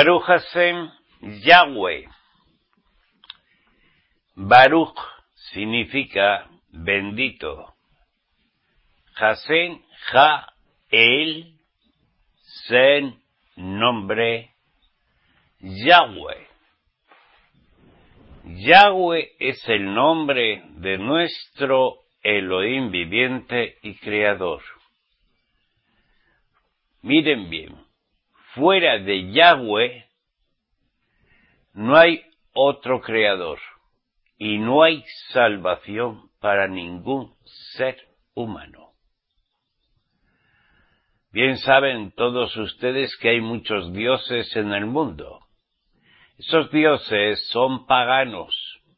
Baruch Hashem Yahweh. Baruch significa bendito. Hashem, el, Sen, nombre, Yahweh. Yahweh es el nombre de nuestro Elohim viviente y creador. Miren bien, fuera de Yahweh no hay otro creador y no hay salvación para ningún ser humano. Bien saben todos ustedes que hay muchos dioses en el mundo. Esos dioses son paganos.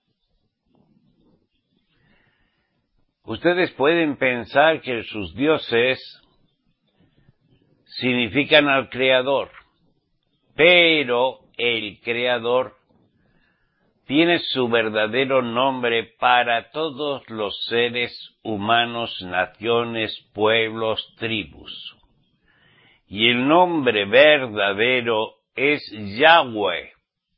Ustedes pueden pensar que sus dioses significan al Creador, pero el Creador tiene su verdadero nombre para todos los seres humanos, naciones, pueblos, tribus. Y el nombre verdadero es Yahweh.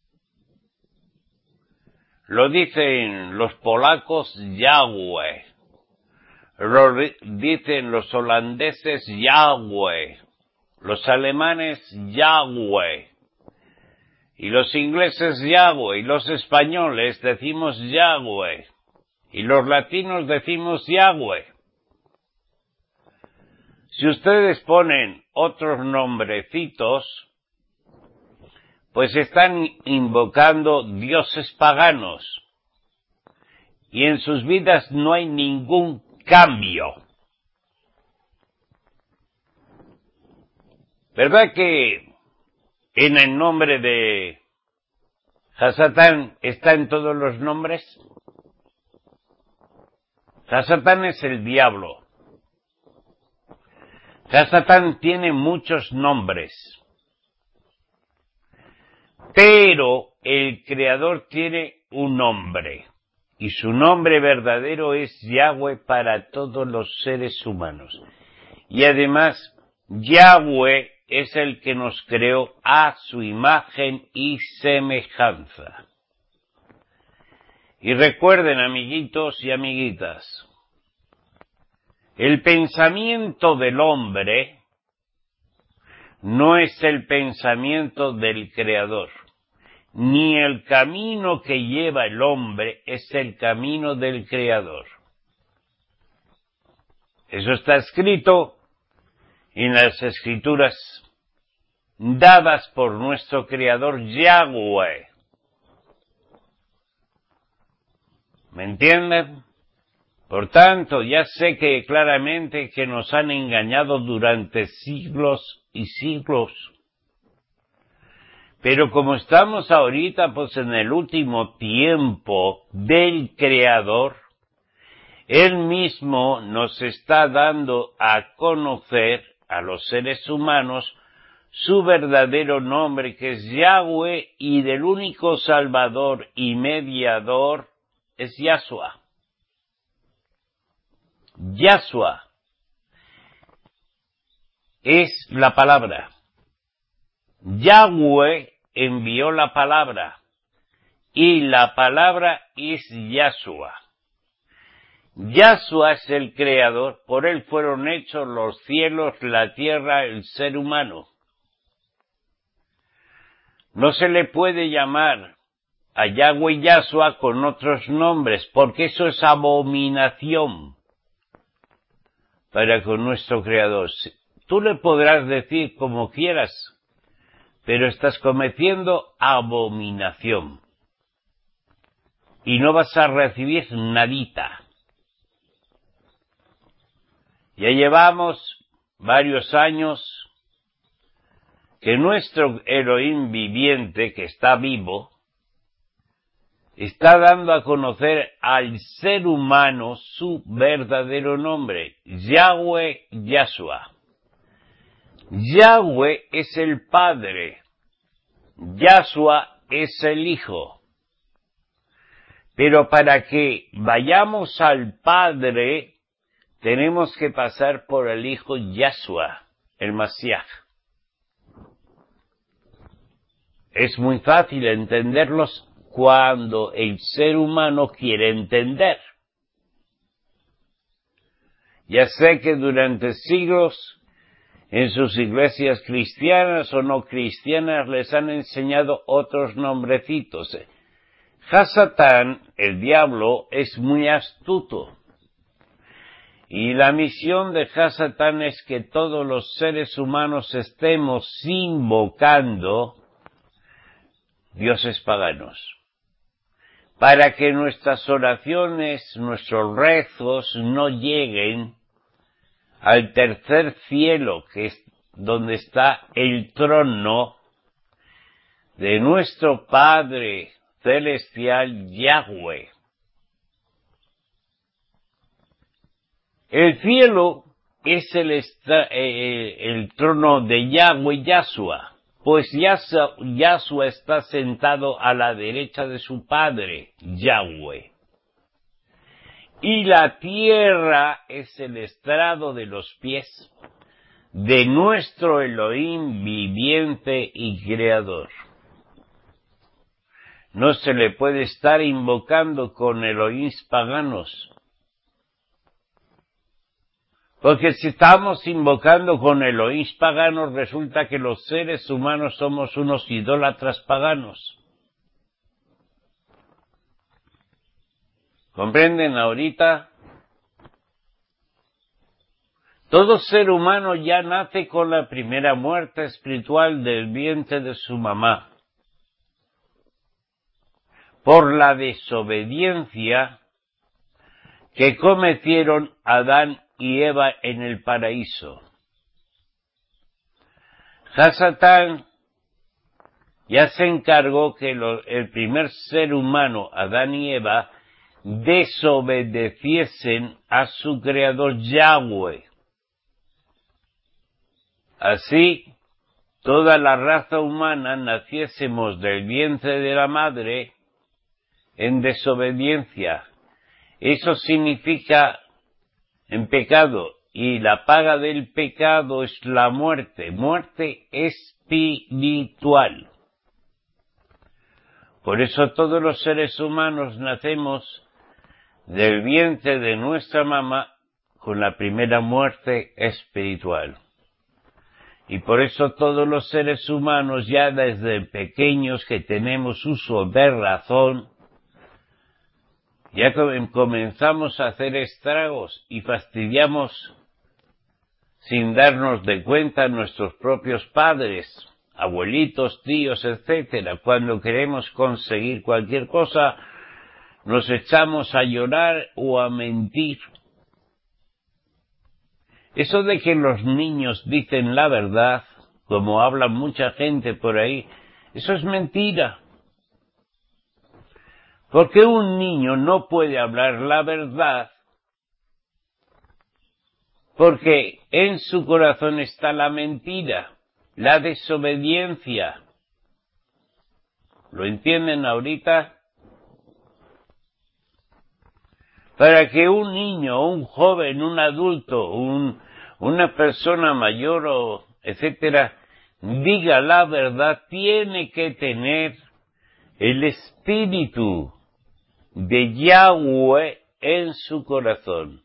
Lo dicen los polacos Yahweh. Lo dicen los holandeses Yahweh. Los alemanes Yahweh. Y los ingleses Yahweh. Y los españoles decimos Yahweh. Y los latinos decimos Yahweh. Si ustedes ponen otros nombrecitos, pues están invocando dioses paganos. Y en sus vidas no hay ningún cambio. ¿Verdad que en el nombre de Hasatán está en todos los nombres? Hasatán es el diablo. Hasatán tiene muchos nombres. Pero el Creador tiene un nombre. Y su nombre verdadero es Yahweh para todos los seres humanos. Y además, Yahweh es el que nos creó a su imagen y semejanza. Y recuerden, amiguitos y amiguitas, el pensamiento del hombre no es el pensamiento del Creador, ni el camino que lleva el hombre es el camino del Creador. Eso está escrito en las Escrituras dadas por nuestro Creador Yahweh. ¿Me entienden? Por tanto, ya sé que claramente que nos han engañado durante siglos y siglos. Pero como estamos ahorita pues en el último tiempo del Creador, Él mismo nos está dando a conocer a los seres humanos su verdadero nombre, que es Yahweh, y del único Salvador y Mediador es Yahshua. Yahshua es la palabra. Yahweh envió la palabra y la palabra es Yahshua. Yahshua es el Creador, por él fueron hechos los cielos, la tierra, el ser humano. No se le puede llamar a Yahweh Yahshua con otros nombres, porque eso es abominación para con nuestro Creador. Tú le podrás decir como quieras, pero estás cometiendo abominación. Y no vas a recibir nadita. Ya llevamos varios años que nuestro Elohim viviente, que está vivo, está dando a conocer al ser humano su verdadero nombre, Yahweh Yahshua. Yahweh es el Padre, Yahshua es el Hijo. Pero para que vayamos al Padre, tenemos que pasar por el Hijo Yahshua, el Mashiach. es muy fácil entenderlos cuando el ser humano quiere entender. Ya sé que durante siglos en sus iglesias cristianas o no cristianas les han enseñado otros nombrecitos. Hasatán, el diablo, es muy astuto. Y la misión de Hasatán es que todos los seres humanos estemos invocando dioses paganos, para que nuestras oraciones, nuestros rezos no lleguen al tercer cielo, que es donde está el trono de nuestro Padre celestial Yahweh. El cielo es el trono de Yahweh Yahshua, pues Yahshua está sentado a la derecha de su Padre Yahweh. Y la tierra es el estrado de los pies de nuestro Elohim viviente y creador. No se le puede estar invocando con Elohims paganos. Porque si estamos invocando con Elohims paganos, resulta que los seres humanos somos unos idólatras paganos. ¿Comprenden ahorita? Todo ser humano ya nace con la primera muerte espiritual del vientre de su mamá. Por la desobediencia que cometieron Adán y Eva en el paraíso. Hasatán ya se encargó que el primer ser humano, Adán y Eva, desobedeciesen a su creador Yahweh. Así, toda la raza humana naciésemos del vientre de la madre en desobediencia. Eso significa en pecado, y la paga del pecado es la muerte, muerte espiritual. Por eso todos los seres humanos nacemos del vientre de nuestra mamá con la primera muerte espiritual. Y por eso todos los seres humanos ya desde pequeños que tenemos uso de razón, ya comenzamos a hacer estragos y fastidiamos sin darnos de cuenta a nuestros propios padres, abuelitos, tíos, etcétera. Cuando queremos conseguir cualquier cosa, nos echamos a llorar o a mentir. Eso de que los niños dicen la verdad, como habla mucha gente por ahí, eso es mentira. Porque un niño no puede hablar la verdad porque en su corazón está la mentira, la desobediencia. ¿Lo entienden ahorita? Para que un niño, un joven, un adulto, una persona mayor o etcétera, diga la verdad, tiene que tener el espíritu de Yahweh en su corazón.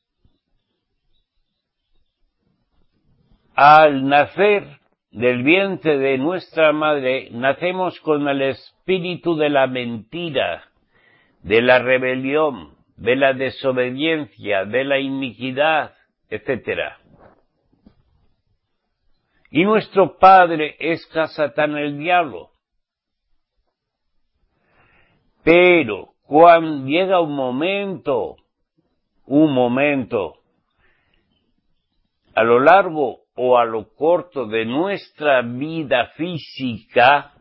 Al nacer del vientre de nuestra madre, nacemos con el espíritu de la mentira, de la rebelión, de la desobediencia, de la iniquidad, etc. Y nuestro padre es Hasatán el diablo. Pero cuando llega un momento, a lo largo o a lo corto de nuestra vida física,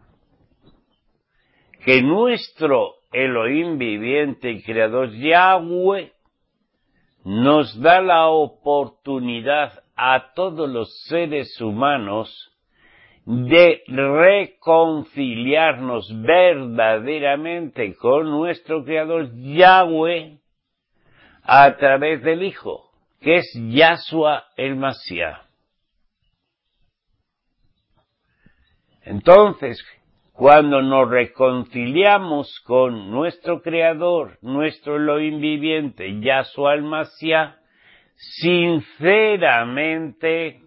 que nuestro Elohim viviente y creador Yahweh nos da la oportunidad a todos los seres humanos de reconciliarnos verdaderamente con nuestro creador Yahweh a través del Hijo, que es Yahshua el Mashiach. Entonces, cuando nos reconciliamos con nuestro Creador, nuestro Elohim viviente, Yahshua el Mashiach, sinceramente,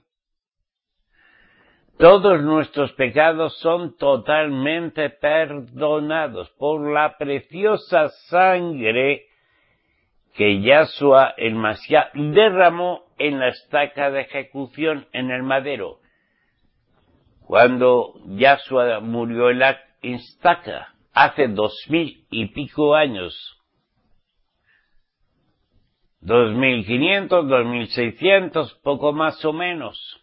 todos nuestros pecados son totalmente perdonados por la preciosa sangre que Yahshua el Mashiach derramó en la estaca de ejecución en el madero. Cuando Yahshua murió en la estaca, hace 2000 y pico años, 2500, 2600, poco más o menos.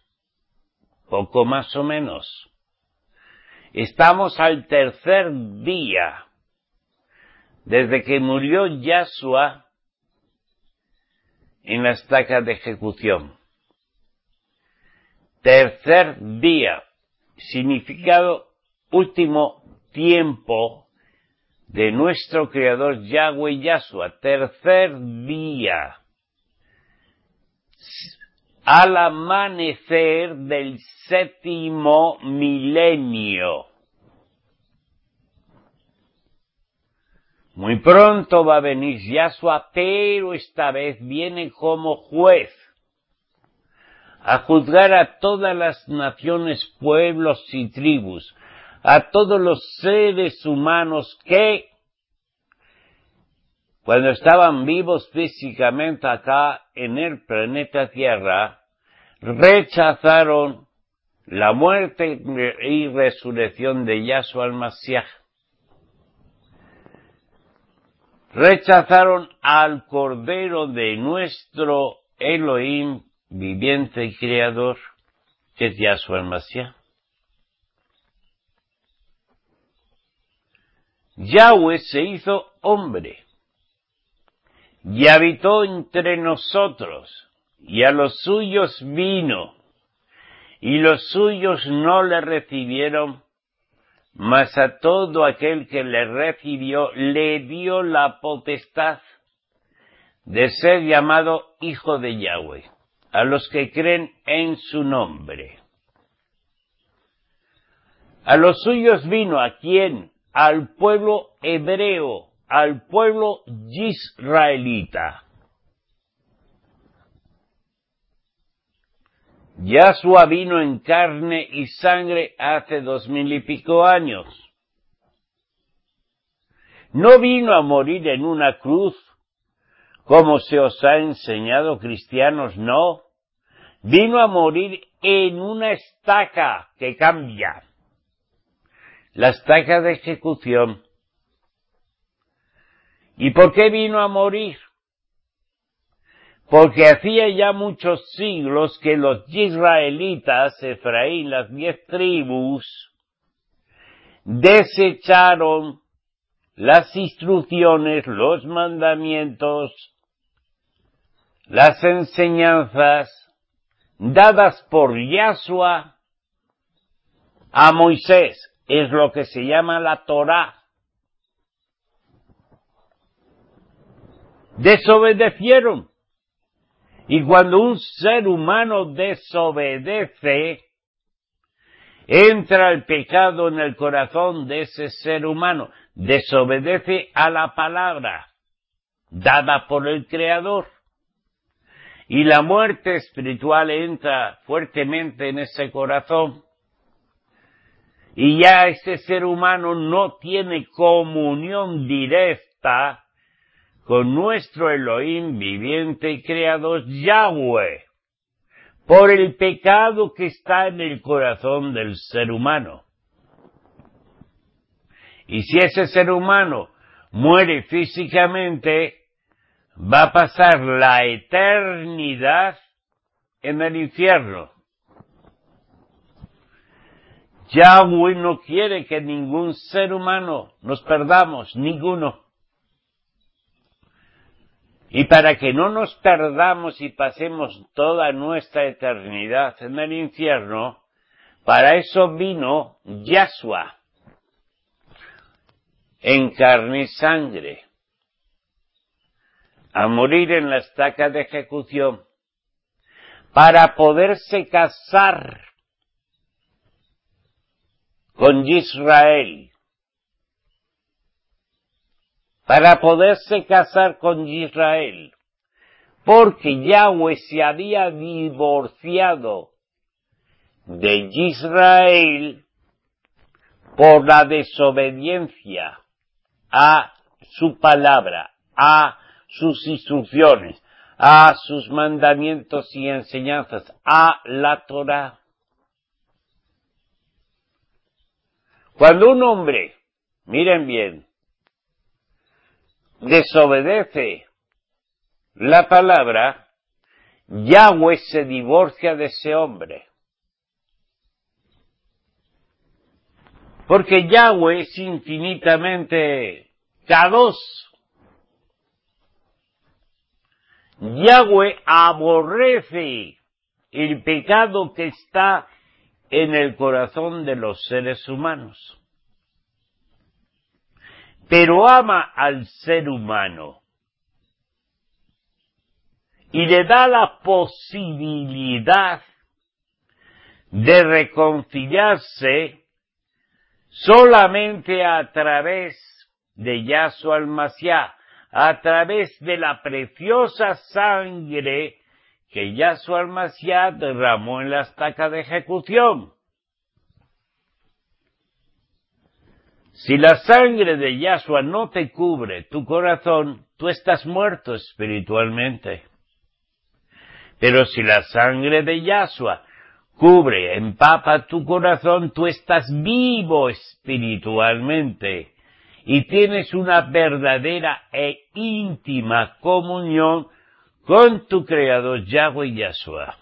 Estamos al tercer día desde que murió Yahshua en la estaca de ejecución. Tercer día, significado último tiempo de nuestro Creador Yahweh Yahshua. Tercer día, al amanecer del séptimo milenio. Muy pronto va a venir Yahshua, pero esta vez viene como juez a juzgar a todas las naciones, pueblos y tribus, a todos los seres humanos que, cuando estaban vivos físicamente acá en el planeta Tierra, rechazaron la muerte y resurrección de Yahshua el Mashiach. Rechazaron al Cordero de nuestro Elohim viviente y creador, que es Yahshua el Mashiach. Yahweh se hizo hombre y habitó entre nosotros, y a los suyos vino, y los suyos no le recibieron, mas a todo aquel que le recibió le dio la potestad de ser llamado hijo de Yahweh, a los que creen en su nombre. A los suyos vino, ¿a quién? Al pueblo hebreo, al pueblo israelita. Yahshua vino en carne y sangre hace 2000 y pico años. No vino a morir en una cruz, como se os ha enseñado, cristianos, no. Vino a morir en una estaca que cambia. La estaca de ejecución. ¿Y por qué vino a morir? Porque hacía ya muchos siglos que los israelitas, Efraín, las 10 tribus, desecharon las instrucciones, los mandamientos, las enseñanzas dadas por Yahshua a Moisés. Es lo que se llama la Torá. Desobedecieron. Y cuando un ser humano desobedece, entra el pecado en el corazón de ese ser humano. Desobedece a la palabra dada por el Creador. Y la muerte espiritual entra fuertemente en ese corazón. Y ya ese ser humano no tiene comunión directa con nuestro Elohim viviente y creador Yahweh, por el pecado que está en el corazón del ser humano. Y si ese ser humano muere físicamente, va a pasar la eternidad en el infierno. Yahweh no quiere que ningún ser humano nos perdamos, ninguno. Y para que no nos perdamos y pasemos toda nuestra eternidad en el infierno, para eso vino Yahshua, en carne y sangre, a morir en la estaca de ejecución, para poderse casar con Israel. Para poderse casar con Israel. Porque Yahweh se había divorciado de Israel por la desobediencia a su palabra, a sus instrucciones, a sus mandamientos y enseñanzas, a la Torá. Cuando un hombre, miren bien, desobedece la palabra, Yahweh se divorcia de ese hombre. Porque Yahweh es infinitamente Kadosh. Yahweh aborrece el pecado que está en el corazón de los seres humanos. Pero ama al ser humano y le da la posibilidad de reconciliarse solamente a través de Yahshua el Mashiach, a través de la preciosa sangre que Yahshua el Mashiach derramó en la estaca de ejecución. Si la sangre de Yahshua no te cubre tu corazón, tú estás muerto espiritualmente. Pero si la sangre de Yahshua cubre, empapa tu corazón, tú estás vivo espiritualmente y tienes una verdadera e íntima comunión con tu Creador Yahweh Yahshua.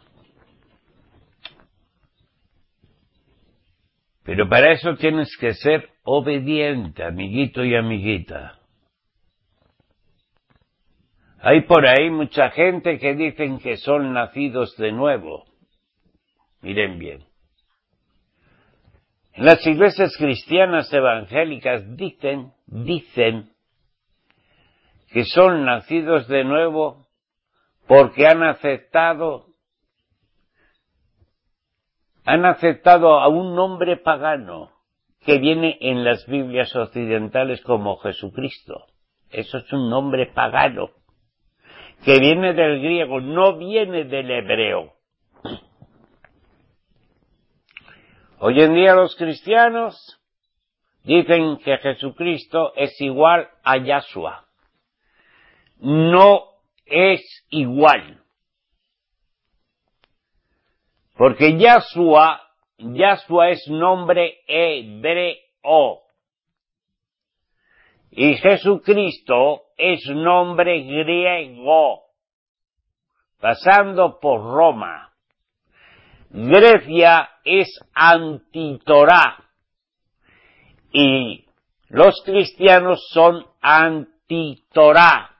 Pero para eso tienes que ser obediente, amiguito y amiguita. Hay por ahí mucha gente que dicen que son nacidos de nuevo. Miren bien. En las iglesias cristianas evangélicas dicen que son nacidos de nuevo porque han aceptado a un nombre pagano que viene en las Biblias occidentales como Jesucristo. Eso es un nombre pagano que viene del griego, no viene del hebreo. Hoy en día los cristianos dicen que Jesucristo es igual a Yahshua. No es igual. Porque Yahshua es nombre hebreo. Y Jesucristo es nombre griego, pasando por Roma. Grecia es antitorá y los cristianos son antitorá.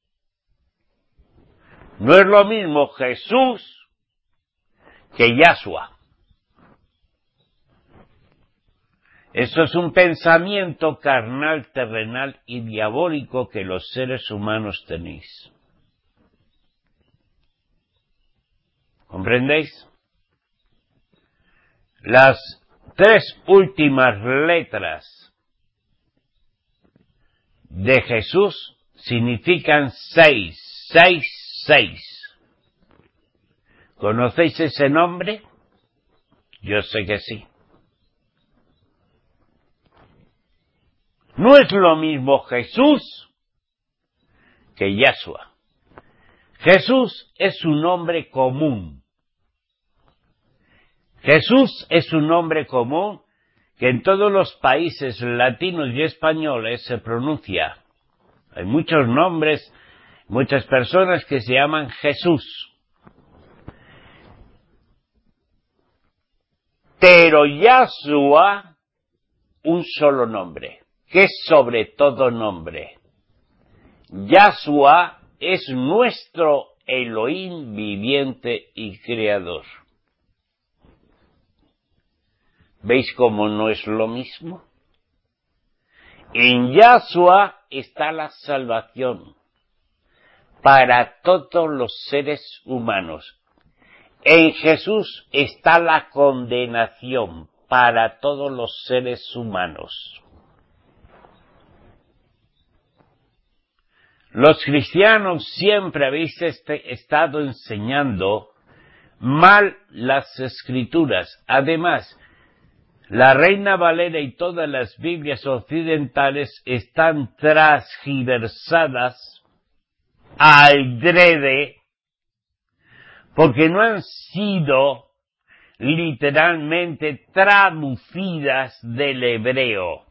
No es lo mismo Jesús que Yahshua. Eso es un pensamiento carnal, terrenal y diabólico que los seres humanos tenéis. ¿Comprendéis? Las tres últimas letras de Jesús significan 6. ¿Conocéis ese nombre? Yo sé que sí. No es lo mismo Jesús que Yahshua. Jesús es un nombre común. Jesús es un nombre común que en todos los países latinos y españoles se pronuncia. Hay muchos nombres, muchas personas que se llaman Jesús. Pero Yahshua, un solo nombre, que es sobre todo nombre. Yahshua es nuestro Elohim viviente y creador. ¿Veis cómo no es lo mismo? En Yahshua está la salvación para todos los seres humanos. En Jesús está la condenación para todos los seres humanos. Los cristianos siempre habéis estado enseñando mal las Escrituras. Además, la Reina Valera y todas las Biblias occidentales están transgiversadas al drede porque no han sido literalmente traducidas del hebreo.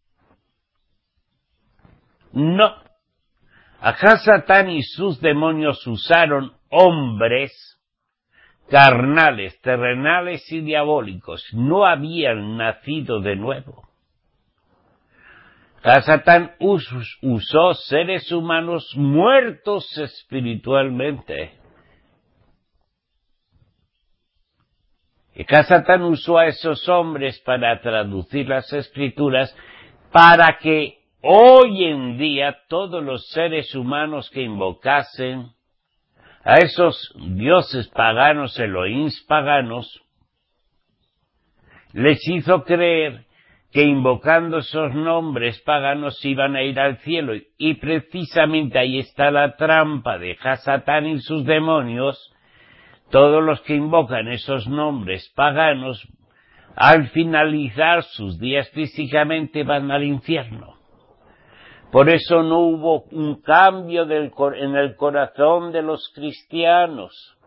No. Acá Satán y sus demonios usaron hombres carnales, terrenales y diabólicos. No habían nacido de nuevo. Acá Satán usó seres humanos muertos espiritualmente. Y acá Satán usó a esos hombres para traducir las Escrituras para que hoy en día todos los seres humanos que invocasen a esos dioses paganos, Elohís paganos, les hizo creer que invocando esos nombres paganos iban a ir al cielo. Y precisamente ahí está la trampa de Satán y sus demonios. Todos los que invocan esos nombres paganos, al finalizar sus días físicamente van al infierno. Por eso no hubo un cambio en el corazón de los cristianos.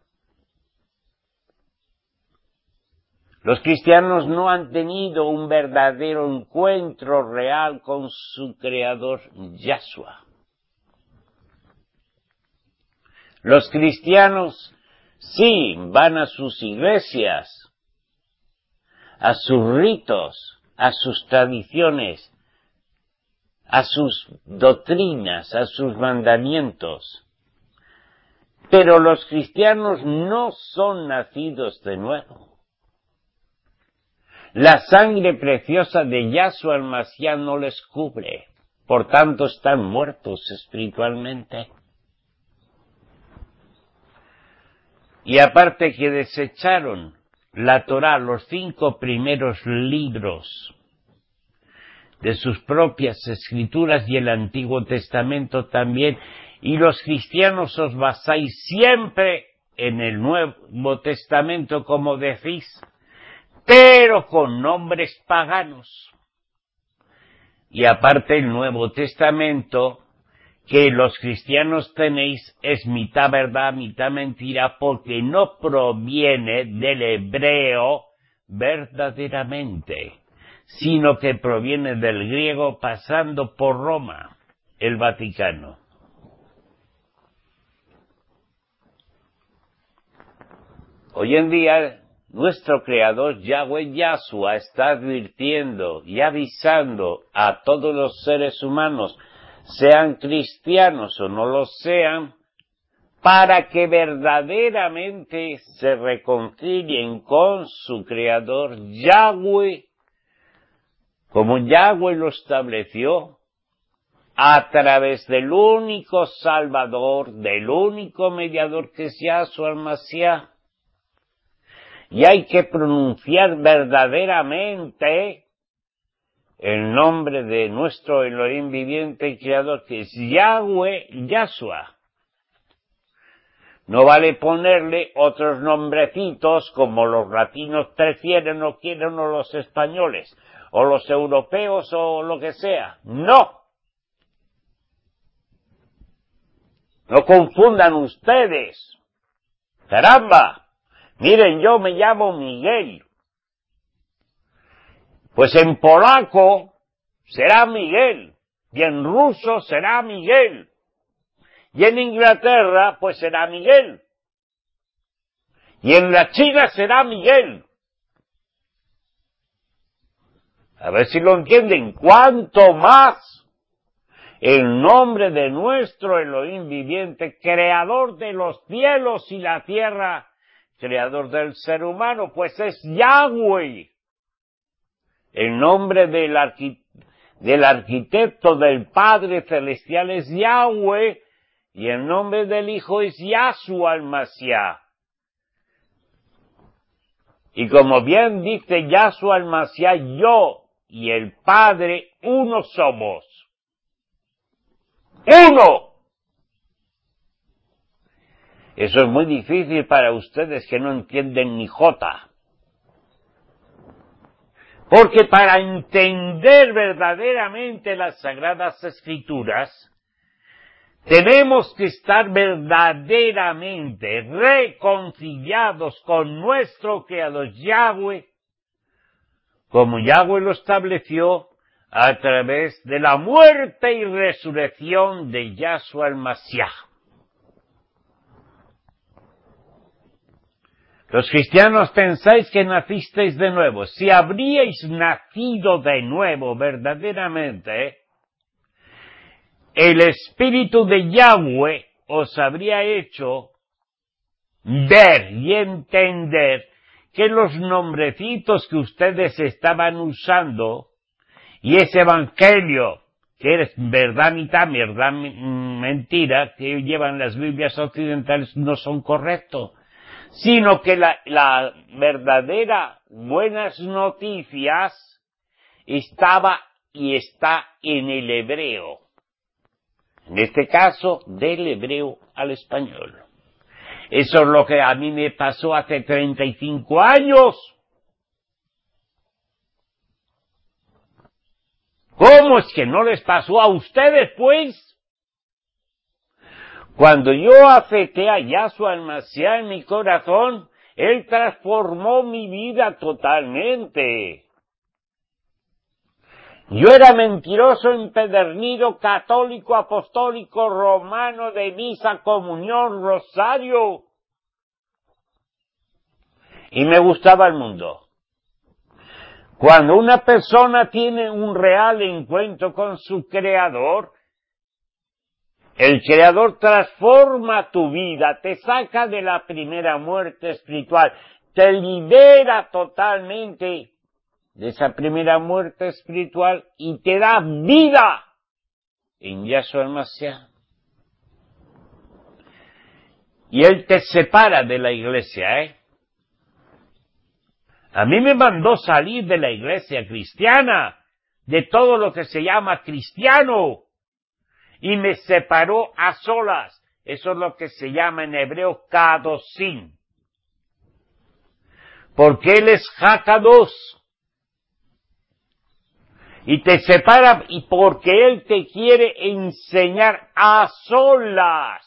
Los cristianos no han tenido un verdadero encuentro real con su Creador, Yahshua. Los cristianos sí van a sus iglesias, a sus ritos, a sus tradiciones, a sus doctrinas, a sus mandamientos. Pero los cristianos no son nacidos de nuevo. La sangre preciosa de Yahshua el Mashiach no les cubre, por tanto están muertos espiritualmente. Y aparte que desecharon la Torá, los 5 primeros libros de sus propias escrituras y el Antiguo Testamento también, y los cristianos os basáis siempre en el Nuevo Testamento, como decís, pero con nombres paganos. Y aparte el Nuevo Testamento que los cristianos tenéis es mitad verdad, mitad mentira, porque no proviene del hebreo verdaderamente, sino que proviene del griego pasando por Roma, el Vaticano. Hoy en día, nuestro Creador Yahweh Yahshua está advirtiendo y avisando a todos los seres humanos, sean cristianos o no lo sean, para que verdaderamente se reconcilien con su Creador Yahweh, como Yahweh lo estableció, a través del único Salvador, del único mediador que es Yahshua el Mashiach. Y hay que pronunciar verdaderamente el nombre de nuestro Elohim viviente y creador, que es Yahweh Yahshua. No vale ponerle otros nombrecitos como los latinos prefieren o quieren, o los españoles, o los europeos, o lo que sea. ¡No! No confundan ustedes. ¡Caramba! Miren, yo me llamo Miguel. Pues en polaco será Miguel, y en ruso será Miguel, y en Inglaterra pues será Miguel, y en la China será Miguel. A ver si lo entienden. Cuanto más el nombre de nuestro Elohim viviente, creador de los cielos y la tierra, creador del ser humano, pues es Yahweh. El nombre del arquitecto del Padre Celestial es Yahweh, y el nombre del Hijo es Yahshua el Mashiach. Y como bien dice Yahshua el Mashiach, yo y el Padre uno somos. ¡Uno! Eso es muy difícil para ustedes que no entienden ni jota. Porque para entender verdaderamente las Sagradas Escrituras, tenemos que estar verdaderamente reconciliados con nuestro Creador Yahweh, como Yahweh lo estableció a través de la muerte y resurrección de Yahshua el Mashiach. Los cristianos pensáis que nacisteis de nuevo. Si habríais nacido de nuevo verdaderamente, el Espíritu de Yahweh os habría hecho ver y entender que los nombrecitos que ustedes estaban usando y ese evangelio, que es verdad mitad, verdad mentira, que llevan las Biblias occidentales, no son correctos, sino que la verdadera buenas noticias estaba y está en el hebreo. En este caso, del hebreo al español. Eso es lo que a mí me pasó hace 35 años. ¿Cómo es que no les pasó a ustedes, pues? Cuando yo acepté a Yahshua el Mashiach en mi corazón, Él transformó mi vida totalmente. Yo era mentiroso, empedernido, católico, apostólico, romano, de misa, comunión, rosario. Y me gustaba el mundo. Cuando una persona tiene un real encuentro con su Creador, el Creador transforma tu vida, te saca de la primera muerte espiritual, te libera totalmente de esa primera muerte espiritual y te da vida en Yahshua el Mashiach. Y Él te separa de la iglesia, A mí me mandó salir de la iglesia cristiana, de todo lo que se llama cristiano, y me separó a solas. Eso es lo que se llama en hebreo kadosim. Porque Él es Hakados. Y te separa y porque Él te quiere enseñar a solas.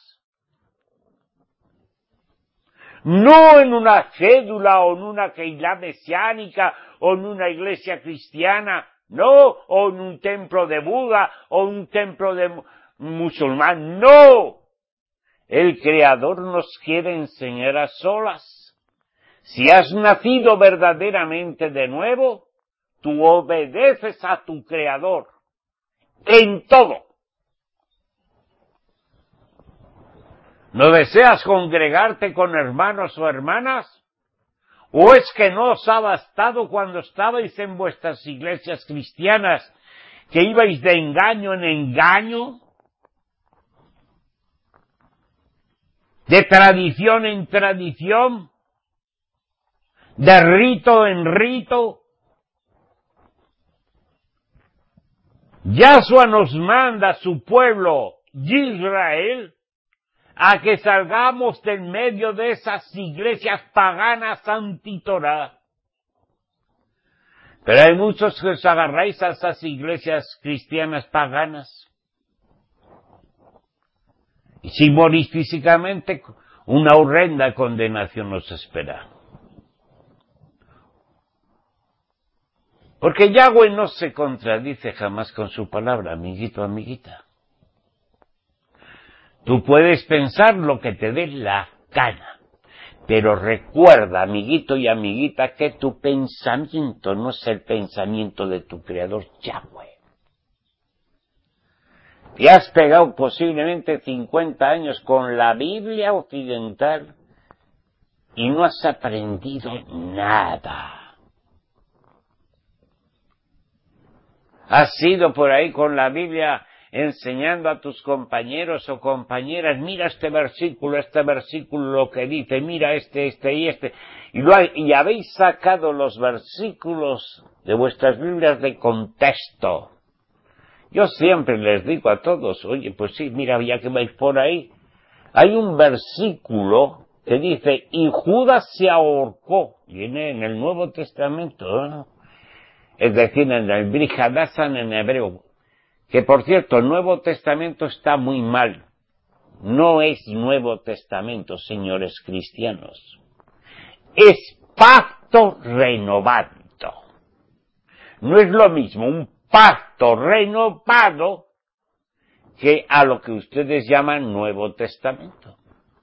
No en una cédula o en una keilá mesiánica o en una iglesia cristiana, no, o en un templo de Buda o un templo de musulmán, no. El Creador nos quiere enseñar a solas. Si has nacido verdaderamente de nuevo, tú obedeces a tu Creador en todo. ¿No deseas congregarte con hermanos o hermanas? ¿O es que no os ha bastado cuando estabais en vuestras iglesias cristianas que ibais de engaño en engaño? ¿De tradición en tradición? ¿De rito en rito? Yahshua nos manda a su pueblo, Israel, a que salgamos del medio de esas iglesias paganas antitorá. Pero hay muchos que os agarráis a esas iglesias cristianas paganas. Y si morís físicamente, una horrenda condenación os espera. Porque Yahweh no se contradice jamás con su palabra, amiguito, amiguita. Tú puedes pensar lo que te dé la gana, pero recuerda, amiguito y amiguita, que tu pensamiento no es el pensamiento de tu Creador Yahweh. Te has pegado posiblemente 50 años con la Biblia occidental y no has aprendido nada. Has ido por ahí con la Biblia enseñando a tus compañeros o compañeras, mira este versículo lo que dice, mira este y este, y habéis sacado los versículos de vuestras Biblias de contexto. Yo siempre les digo a todos, oye, pues sí, mira, ya que vais por ahí, hay un versículo que dice, y Judas se ahorcó, viene en el Nuevo Testamento, ¿eh? Es decir, en el Brit Hadashan en hebreo, que por cierto, el Nuevo Testamento está muy mal, no es Nuevo Testamento, señores cristianos, es pacto renovado, no es lo mismo un pacto renovado que a lo que ustedes llaman Nuevo Testamento.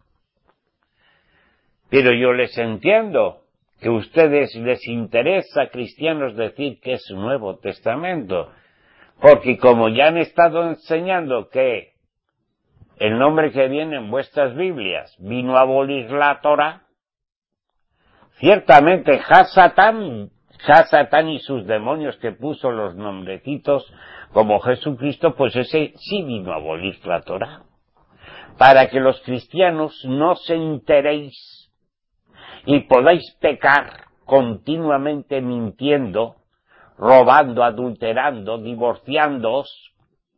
Pero yo les entiendo que a ustedes les interesa, cristianos, decir que es Nuevo Testamento, porque como ya han estado enseñando que el nombre que viene en vuestras Biblias vino a abolir la Torá, ciertamente Hasatán y sus demonios que puso los nombrecitos como Jesucristo, pues ese sí vino a abolir la Torá, para que los cristianos no se enteréis y podáis pecar continuamente mintiendo, robando, adulterando, divorciándoos,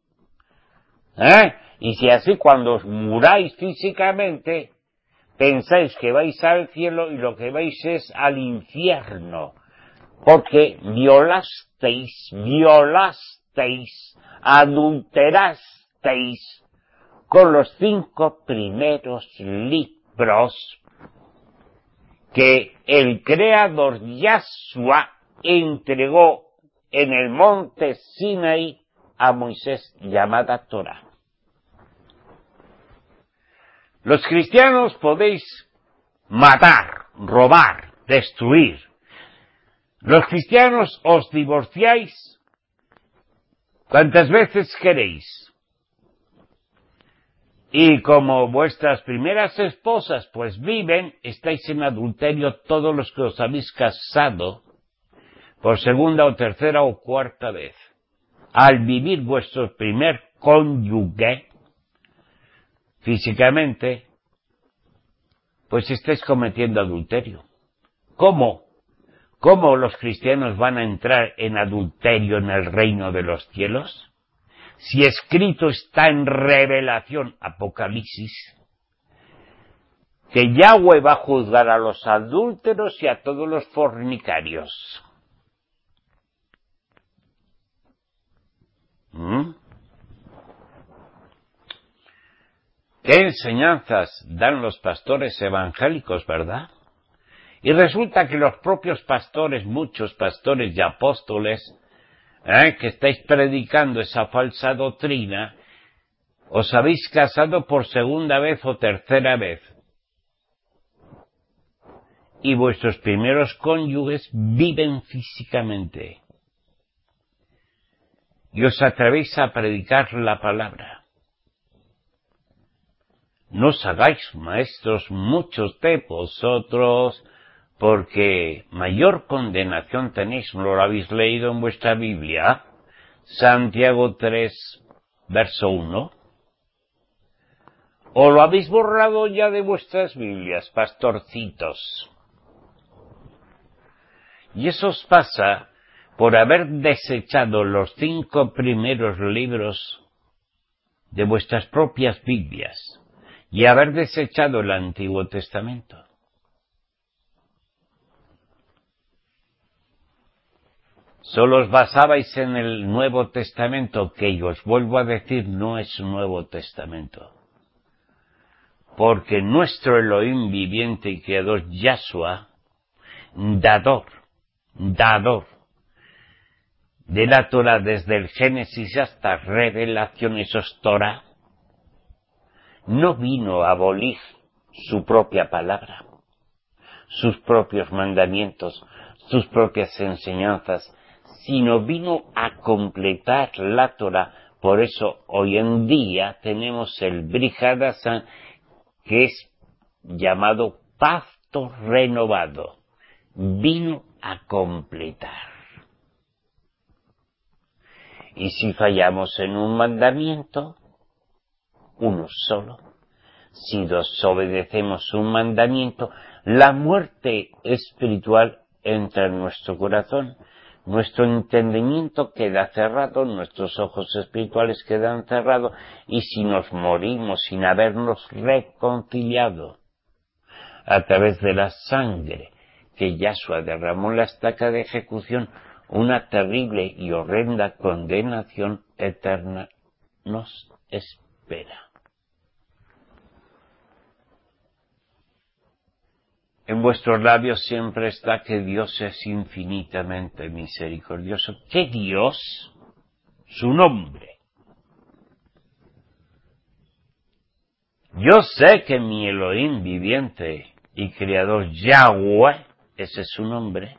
y si así cuando os muráis físicamente pensáis que vais al cielo y lo que vais es al infierno, porque violasteis, adulterasteis con los 5 primeros libros que el Creador Yahshua entregó en el monte Sinaí a Moisés, llamada Torá. Los cristianos podéis matar, robar, destruir. Los cristianos os divorciáis cuantas veces queréis. Y como vuestras primeras esposas pues viven, estáis en adulterio todos los que os habéis casado por segunda o tercera o cuarta vez. Al vivir vuestro primer cónyuge físicamente, pues estáis cometiendo adulterio. ¿Cómo? ¿Cómo los cristianos van a entrar en adulterio en el reino de los cielos? Si escrito está en Revelación, Apocalipsis, que Yahweh va a juzgar a los adúlteros y a todos los fornicarios. ¿Qué enseñanzas dan los pastores evangélicos, verdad? Y resulta que los propios pastores, muchos pastores y apóstoles, que estáis predicando esa falsa doctrina, os habéis casado por segunda vez o tercera vez. Y vuestros primeros cónyuges viven físicamente. Y os atrevéis a predicar la palabra. No os hagáis maestros muchos de vosotros, porque mayor condenación tenéis, ¿no lo habéis leído en vuestra Biblia? Santiago 3, verso 1. ¿O lo habéis borrado ya de vuestras Biblias, pastorcitos? Y eso os pasa por haber desechado los 5 primeros libros de vuestras propias Biblias y haber desechado el Antiguo Testamento. Solo os basabais en el Nuevo Testamento, que os vuelvo a decir, no es un Nuevo Testamento. Porque nuestro Elohim viviente y creador, Yahshua, dador de la Torah desde el Génesis hasta Revelación, esos Torah, no vino a abolir su propia palabra, sus propios mandamientos, sus propias enseñanzas, sino vino a completar la Torah. Por eso hoy en día tenemos el Brit Hadashan, que es llamado pacto renovado. Vino a completar. Y si fallamos en un mandamiento, uno solo, si desobedecemos un mandamiento, la muerte espiritual entra en nuestro corazón, nuestro entendimiento queda cerrado, nuestros ojos espirituales quedan cerrados, y si nos morimos sin habernos reconciliado a través de la sangre que Yahshua derramó en la estaca de ejecución, una terrible y horrenda condenación eterna nos espera. En vuestros labios siempre está que Dios es infinitamente misericordioso. ¿Qué Dios? Su nombre. Yo sé que mi Elohim viviente y creador Yahweh, ese es su nombre,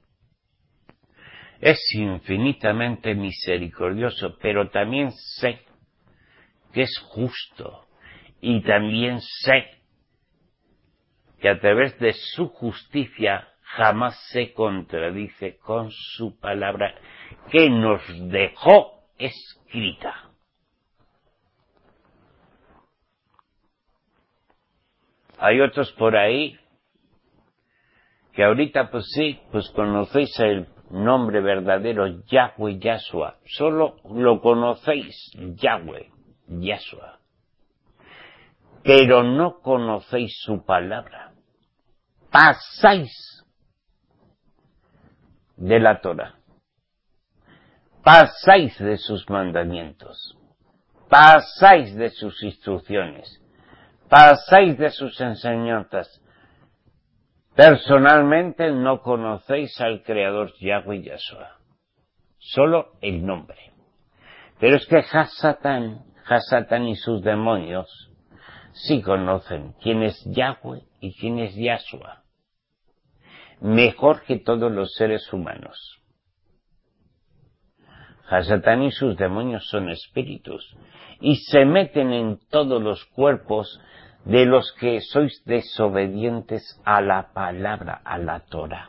es infinitamente misericordioso, pero también sé que es justo, y también sé que a través de su justicia jamás se contradice con su palabra que nos dejó escrita. Hay otros por ahí que ahorita pues sí, pues conocéis el nombre verdadero Yahweh Yahshua, solo lo conocéis Yahweh Yahshua, pero no conocéis su palabra. Pasáis de la Torah, pasáis de sus mandamientos, pasáis de sus instrucciones, pasáis de sus enseñanzas. Personalmente no conocéis al Creador Yahweh Yahshua, solo el nombre. Pero es que Hasatán y sus demonios sí conocen quién es Yahweh y quién es Yahshua, mejor que todos los seres humanos. Hasatán y sus demonios son espíritus y se meten en todos los cuerpos de los que sois desobedientes a la palabra, a la Torah.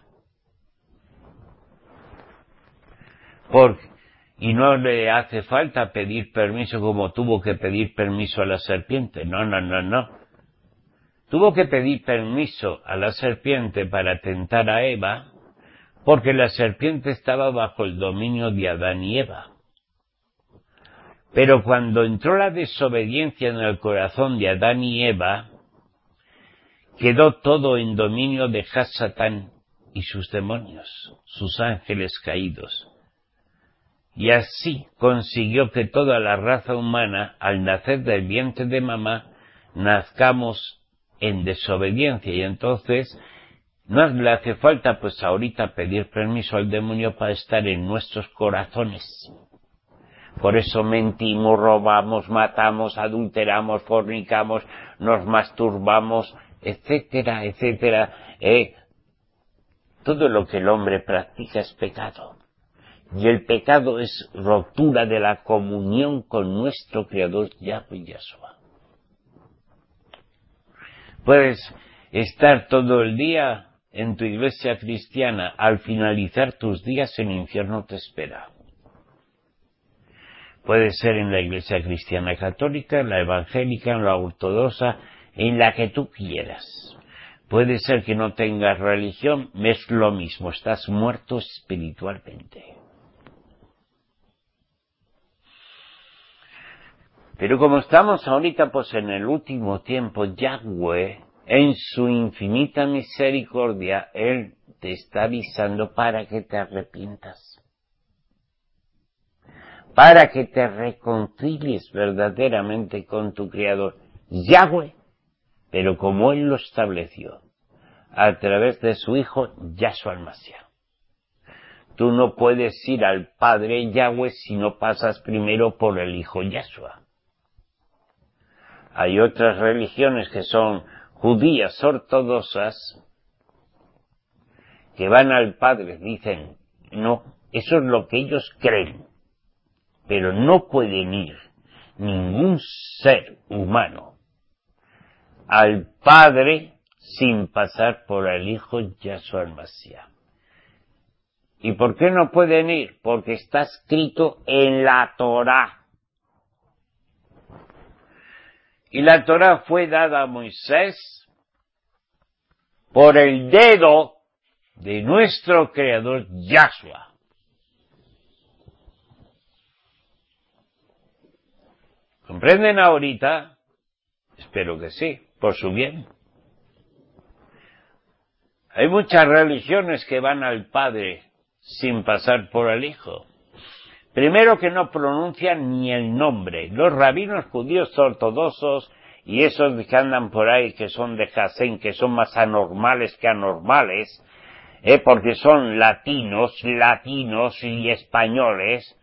Y no le hace falta pedir permiso como tuvo que pedir permiso a la serpiente. No. Tuvo que pedir permiso a la serpiente para tentar a Eva, porque la serpiente estaba bajo el dominio de Adán y Eva. Pero cuando entró la desobediencia en el corazón de Adán y Eva, quedó todo en dominio de Hasatán y sus demonios, sus ángeles caídos. Y así consiguió que toda la raza humana, al nacer del vientre de mamá, nazcamos en desobediencia. Y entonces no le hace falta pues ahorita pedir permiso al demonio para estar en nuestros corazones. Por eso mentimos, robamos, matamos, adulteramos, fornicamos, nos masturbamos, etcétera, etcétera. Todo lo que el hombre practica es pecado. Y el pecado es ruptura de la comunión con nuestro Creador Yahweh Yahshua. Puedes estar todo el día en tu iglesia cristiana, al finalizar tus días el infierno te espera. Puede ser en la iglesia cristiana católica, en la evangélica, en la ortodoxa, en la que tú quieras. Puede ser que no tengas religión, es lo mismo, estás muerto espiritualmente. Pero como estamos ahorita pues en el último tiempo, Yahweh, en su infinita misericordia, Él te está avisando para que te arrepientas. Para que te reconcilies verdaderamente con tu Creador, Yahweh, pero como Él lo estableció, a través de su Hijo, Yahshua el-Mashiach. Tú no puedes ir al Padre Yahweh si no pasas primero por el Hijo Yahshua. Hay otras religiones que son judías ortodoxas que van al Padre, dicen, no, eso es lo que ellos creen. Pero no pueden ir ningún ser humano al Padre sin pasar por el Hijo Yahshua el-Mashiach. ¿Y por qué no pueden ir? Porque está escrito en la Torá. Y la Torá fue dada a Moisés por el dedo de nuestro Creador Yahshua. ¿Comprenden ahorita? Espero que sí, por su bien. Hay muchas religiones que van al Padre sin pasar por el Hijo. Primero, que no pronuncian ni el nombre. Los rabinos judíos ortodoxos y esos que andan por ahí que son de Hasén, que son más anormales que anormales, porque son latinos y españoles.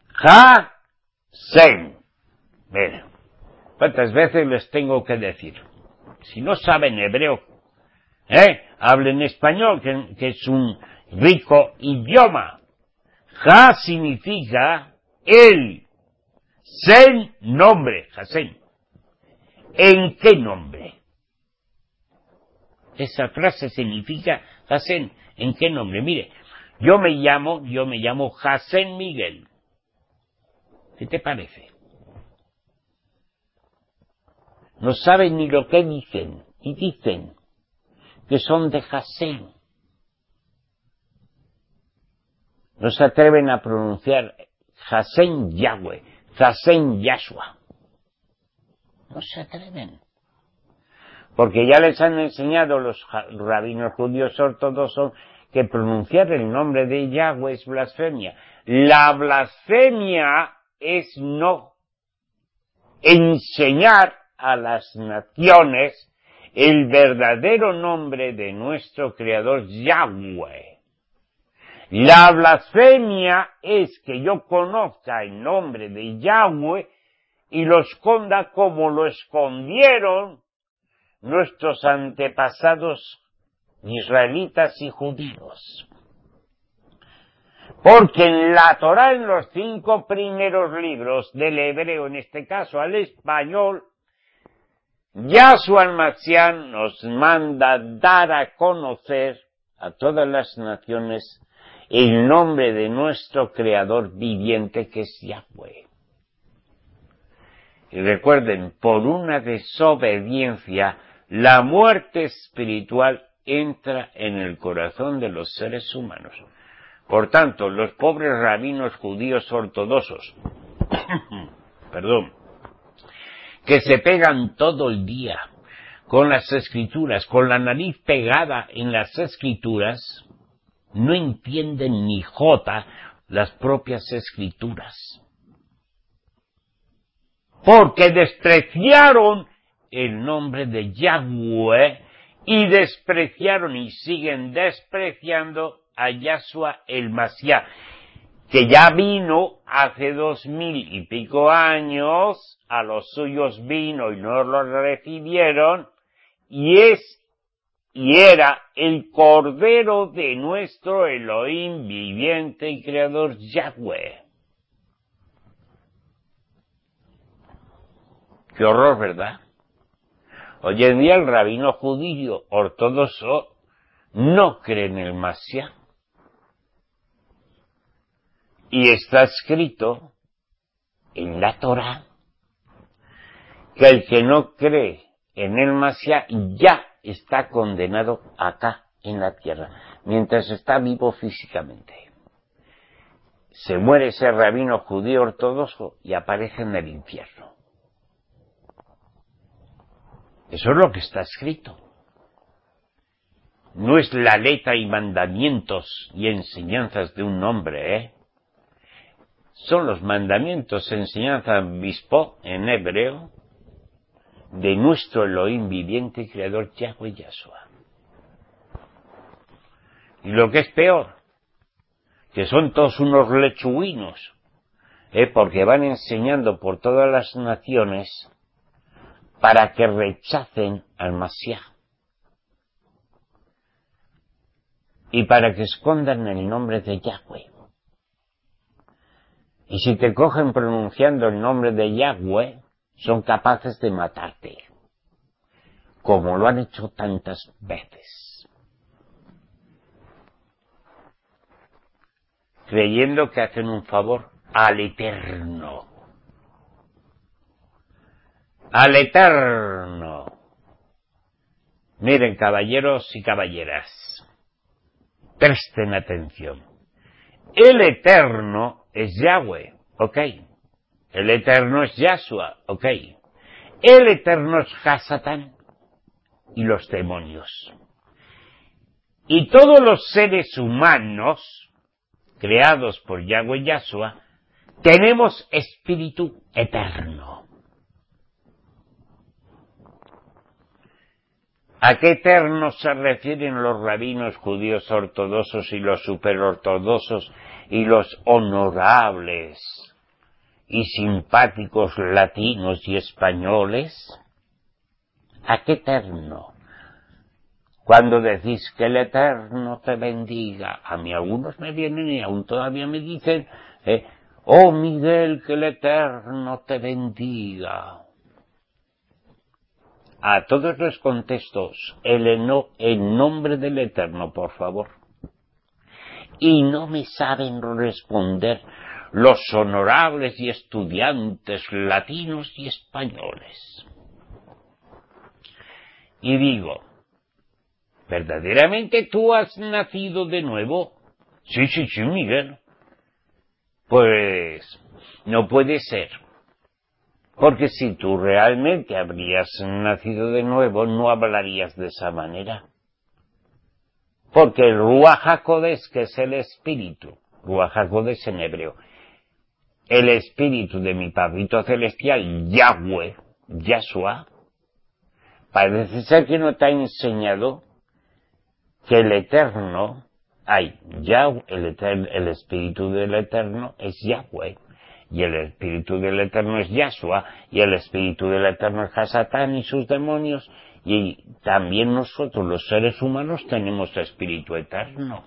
Hasén. Bueno, ¿cuántas veces les tengo que decir? Si no saben hebreo, hablen español, que es un rico idioma. Ja significa el, Sen, nombre, Hasén. ¿En qué nombre? Esa frase significa Hasén, ¿en qué nombre? Mire, yo me llamo Hasén Miguel. ¿Qué te parece? No saben ni lo que dicen, y dicen que son de Hasén. No se atreven a pronunciar Hasén Yahweh, Hasén Yahshua. No se atreven. Porque ya les han enseñado los rabinos judíos ortodoxos que pronunciar el nombre de Yahweh es blasfemia. La blasfemia es no enseñar a las naciones el verdadero nombre de nuestro Creador Yahweh. La blasfemia es que yo conozca el nombre de Yahweh y lo esconda como lo escondieron nuestros antepasados israelitas y judíos. Porque en la Torá, en los 5 primeros libros del hebreo, en este caso al español, Yahshua el-Mashiach nos manda dar a conocer a todas las naciones el nombre de nuestro Creador viviente, que es Yahweh. Y recuerden, por una desobediencia, la muerte espiritual entra en el corazón de los seres humanos. Por tanto, los pobres rabinos judíos ortodoxos, que se pegan todo el día con las escrituras, con la nariz pegada en las escrituras, no entienden ni jota las propias escrituras. Porque despreciaron el nombre de Yahweh y despreciaron y siguen despreciando a Yahshua el-Mashiach, que ya vino hace 2000 y pico años, a los suyos vino y no lo recibieron, y era el Cordero de nuestro Elohim viviente y creador Yahweh. Qué horror, ¿verdad? Hoy en día el rabino judío ortodoxo no cree en el Mashiach. Y está escrito en la Torá que el que no cree en el Mashiach ya está condenado acá en la tierra, mientras está vivo físicamente. Se muere ese rabino judío ortodoxo y aparece en el infierno. Eso es lo que está escrito. No es la letra y mandamientos y enseñanzas de un hombre, Son los mandamientos, enseñanza bispo en hebreo, de nuestro Elohim viviente y creador Yahweh Yahshua. Y lo que es peor, que son todos unos lechuguinos, porque van enseñando por todas las naciones para que rechacen al Mashiach y para que escondan el nombre de Yahweh. Y si te cogen pronunciando el nombre de Yahweh, son capaces de matarte, como lo han hecho tantas veces. creyendo que hacen un favor al Eterno. Al Eterno. Miren, caballeros y caballeras, presten atención. El Eterno es Yahweh, ok. El Eterno es Yahshua, ok. El Eterno es Hasatán y los demonios. Y todos los seres humanos, creados por Yahweh y Yahshua, tenemos espíritu eterno. ¿A qué eterno se refieren los rabinos judíos ortodoxos y los superortodoxos y los honorables y simpáticos latinos y españoles? ¿A qué eterno? Cuando decís que el Eterno te bendiga, a mí algunos me vienen y aún todavía me dicen, oh Miguel, que el Eterno te bendiga. A todos los contestos, el nombre del Eterno, por favor. Y no me saben responder los honorables y estudiantes latinos y españoles. Y digo, ¿verdaderamente tú has nacido de nuevo? Sí, Miguel. Pues no puede ser. Porque si tú realmente habrías nacido de nuevo, no hablarías de esa manera. Porque el Ruach HaKodesh, que es el espíritu, Ruach HaKodesh en hebreo, el espíritu de mi papito celestial, Yahweh, Yahshua, parece ser que no te ha enseñado que el Eterno, el espíritu del Eterno es Yahweh, y el espíritu del Eterno es Yahshua, y el espíritu del Eterno es Hasatán y sus demonios, y también nosotros, los seres humanos, tenemos espíritu eterno.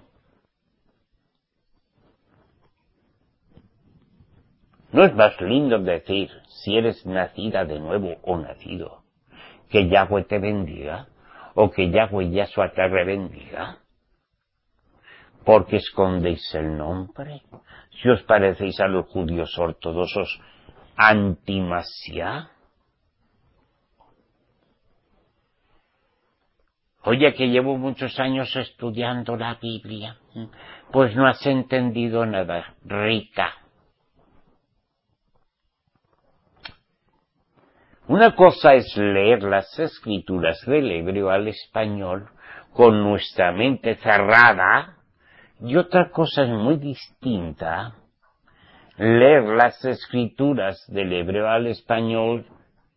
¿No es más lindo decir, si eres nacida de nuevo o nacido, que Yahweh te bendiga, o que Yahweh Yahshua te bendiga? ¿Porque escondéis el nombre? Si os parecéis a los judíos ortodoxos anti-Mashiach. Oye, que llevo muchos años estudiando la Biblia. Pues no has entendido nada, rica. Una cosa es leer las escrituras del hebreo al español con nuestra mente cerrada, y otra cosa es muy distinta leer las escrituras del hebreo al español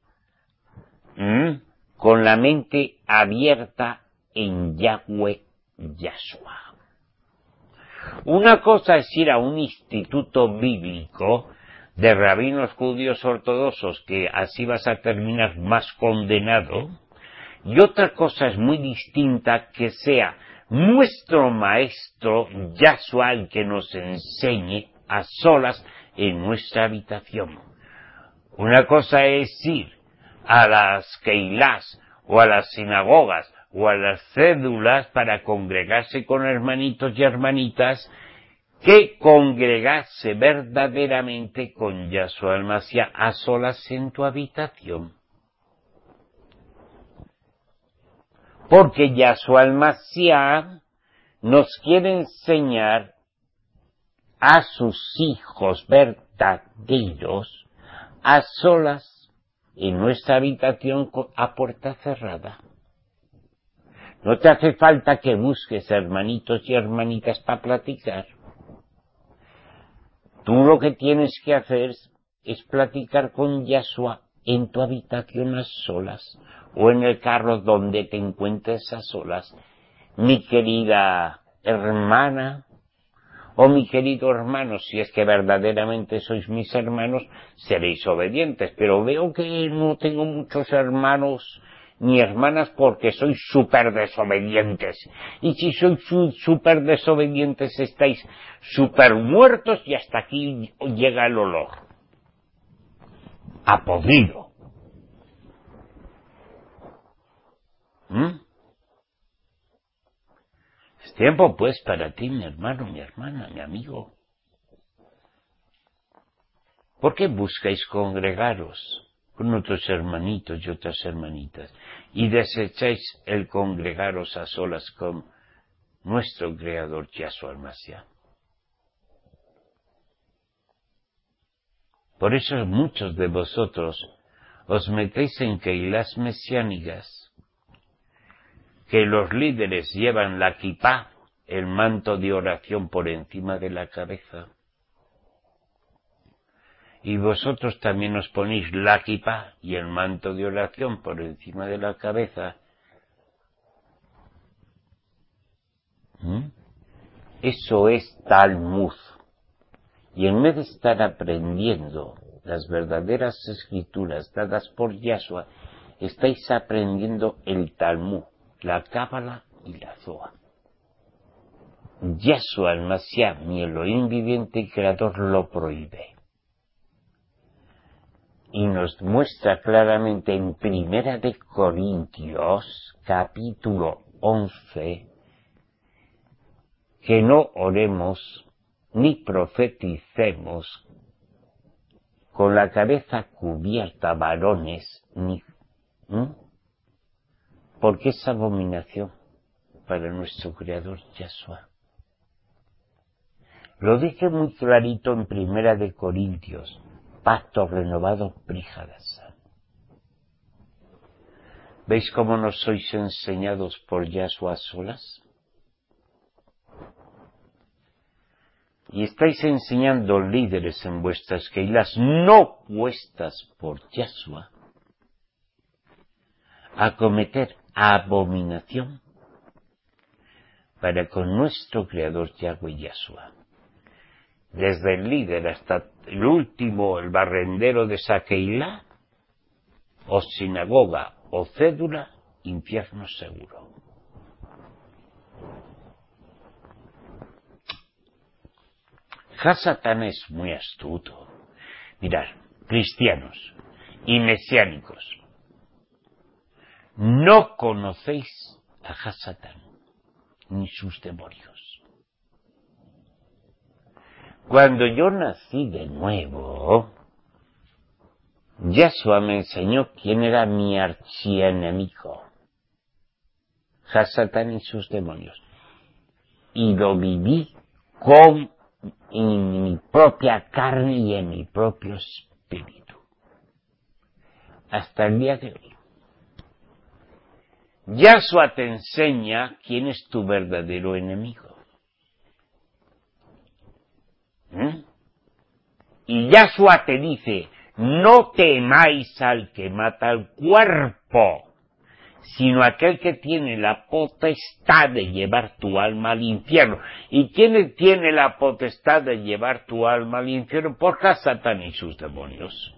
con la mente abierta en Yahweh Yahshua. Una cosa es ir a un instituto bíblico de rabinos judíos ortodoxos, que así vas a terminar más condenado, y otra cosa es muy distinta que sea nuestro maestro Yahshua el que nos enseñe a solas en nuestra habitación. Una cosa es ir a las keilás o a las sinagogas o a las cédulas para congregarse con hermanitos y hermanitas, que congregarse verdaderamente con Yahshua el Mashiach a solas en tu habitación. Porque Yahshua el Mashiach nos quiere enseñar a sus hijos verdaderos a solas en nuestra habitación a puerta cerrada. No te hace falta que busques hermanitos y hermanitas para platicar. Tú lo que tienes que hacer es platicar con Yahshua en tu habitación a solas, o en el carro donde te encuentres a solas. Mi querida hermana, o mi querido hermano, si es que verdaderamente sois mis hermanos, seréis obedientes. Pero veo que no tengo muchos hermanos ni hermanas porque sois súper desobedientes. Y si sois súper desobedientes, estáis súper muertos, y hasta aquí llega el olor a podrido. Es tiempo pues para ti, mi hermano, mi hermana, mi amigo, ¿Por qué buscáis congregaros con otros hermanitos y otras hermanitas y desecháis el congregaros a solas con nuestro Creador Yahshua el-Mashiach? Por eso muchos de vosotros os metéis en keilas mesiánicas, que los líderes llevan la kipá, el manto de oración por encima de la cabeza, y vosotros también os ponéis la kipá y el manto de oración por encima de la cabeza. Eso es Talmud. Y en vez de estar aprendiendo las verdaderas escrituras dadas por Yahshua, estáis aprendiendo el Talmud, la Cábala y la Zohar. Yahshua el-Mashiach, mi Elohim viviente y creador, lo prohíbe. Y nos muestra claramente en Primera de Corintios, capítulo 11, que no oremos ni profeticemos con la cabeza cubierta, varones, porque es abominación para nuestro Creador Yahshua. Lo dice muy clarito en Primera de Corintios, pacto renovado Príjadasa. ¿Veis cómo no sois enseñados por Yahshua a solas? Y estáis enseñando líderes en vuestras keilas no puestas por Yahshua a cometer abominación para con nuestro Creador Yahweh Yahshua. Desde el líder hasta el último, el barrendero de esa keilá, o sinagoga o cédula, infierno seguro. Hasatán es muy astuto. Mirad, cristianos y mesiánicos, no conocéis a Hasatán ni sus demonios. Cuando yo nací de nuevo, Yahshua me enseñó quién era mi archienemigo, Hasatán y sus demonios, y lo viví en mi propia carne y en mi propio espíritu, hasta el día de hoy. Yahshua te enseña quién es tu verdadero enemigo. Y Yahshua te dice, no temáis al que mata el cuerpo, sino aquel que tiene la potestad de llevar tu alma al infierno. ¿Y quién tiene la potestad de llevar tu alma al infierno? Por Hasatán y sus demonios.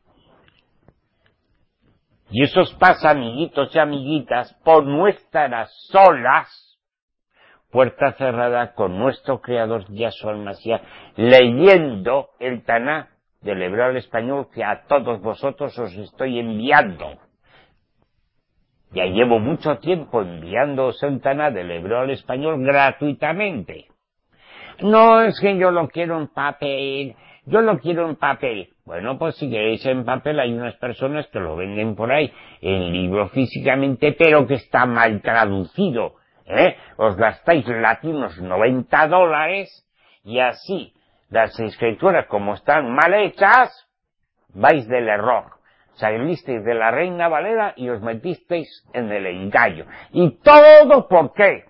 Y eso os pasa, amiguitos y amiguitas, por no estar a solas, puerta cerrada con nuestro Creador Yahshua el-Mashiach, leyendo el Taná del hebreo al español que a todos vosotros os estoy enviando. Ya llevo mucho tiempo enviándoos el Taná del hebreo al español gratuitamente. No, es que yo lo quiero en papel, yo lo quiero en papel. Bueno, pues si queréis en papel, hay unas personas que lo venden por ahí en libro físicamente, pero que está mal traducido. Os gastáis latinos $90 y así las escrituras, como están mal hechas, vais del error. Salisteis de la Reina Valera y os metisteis en el engaño. ¿Y todo por qué?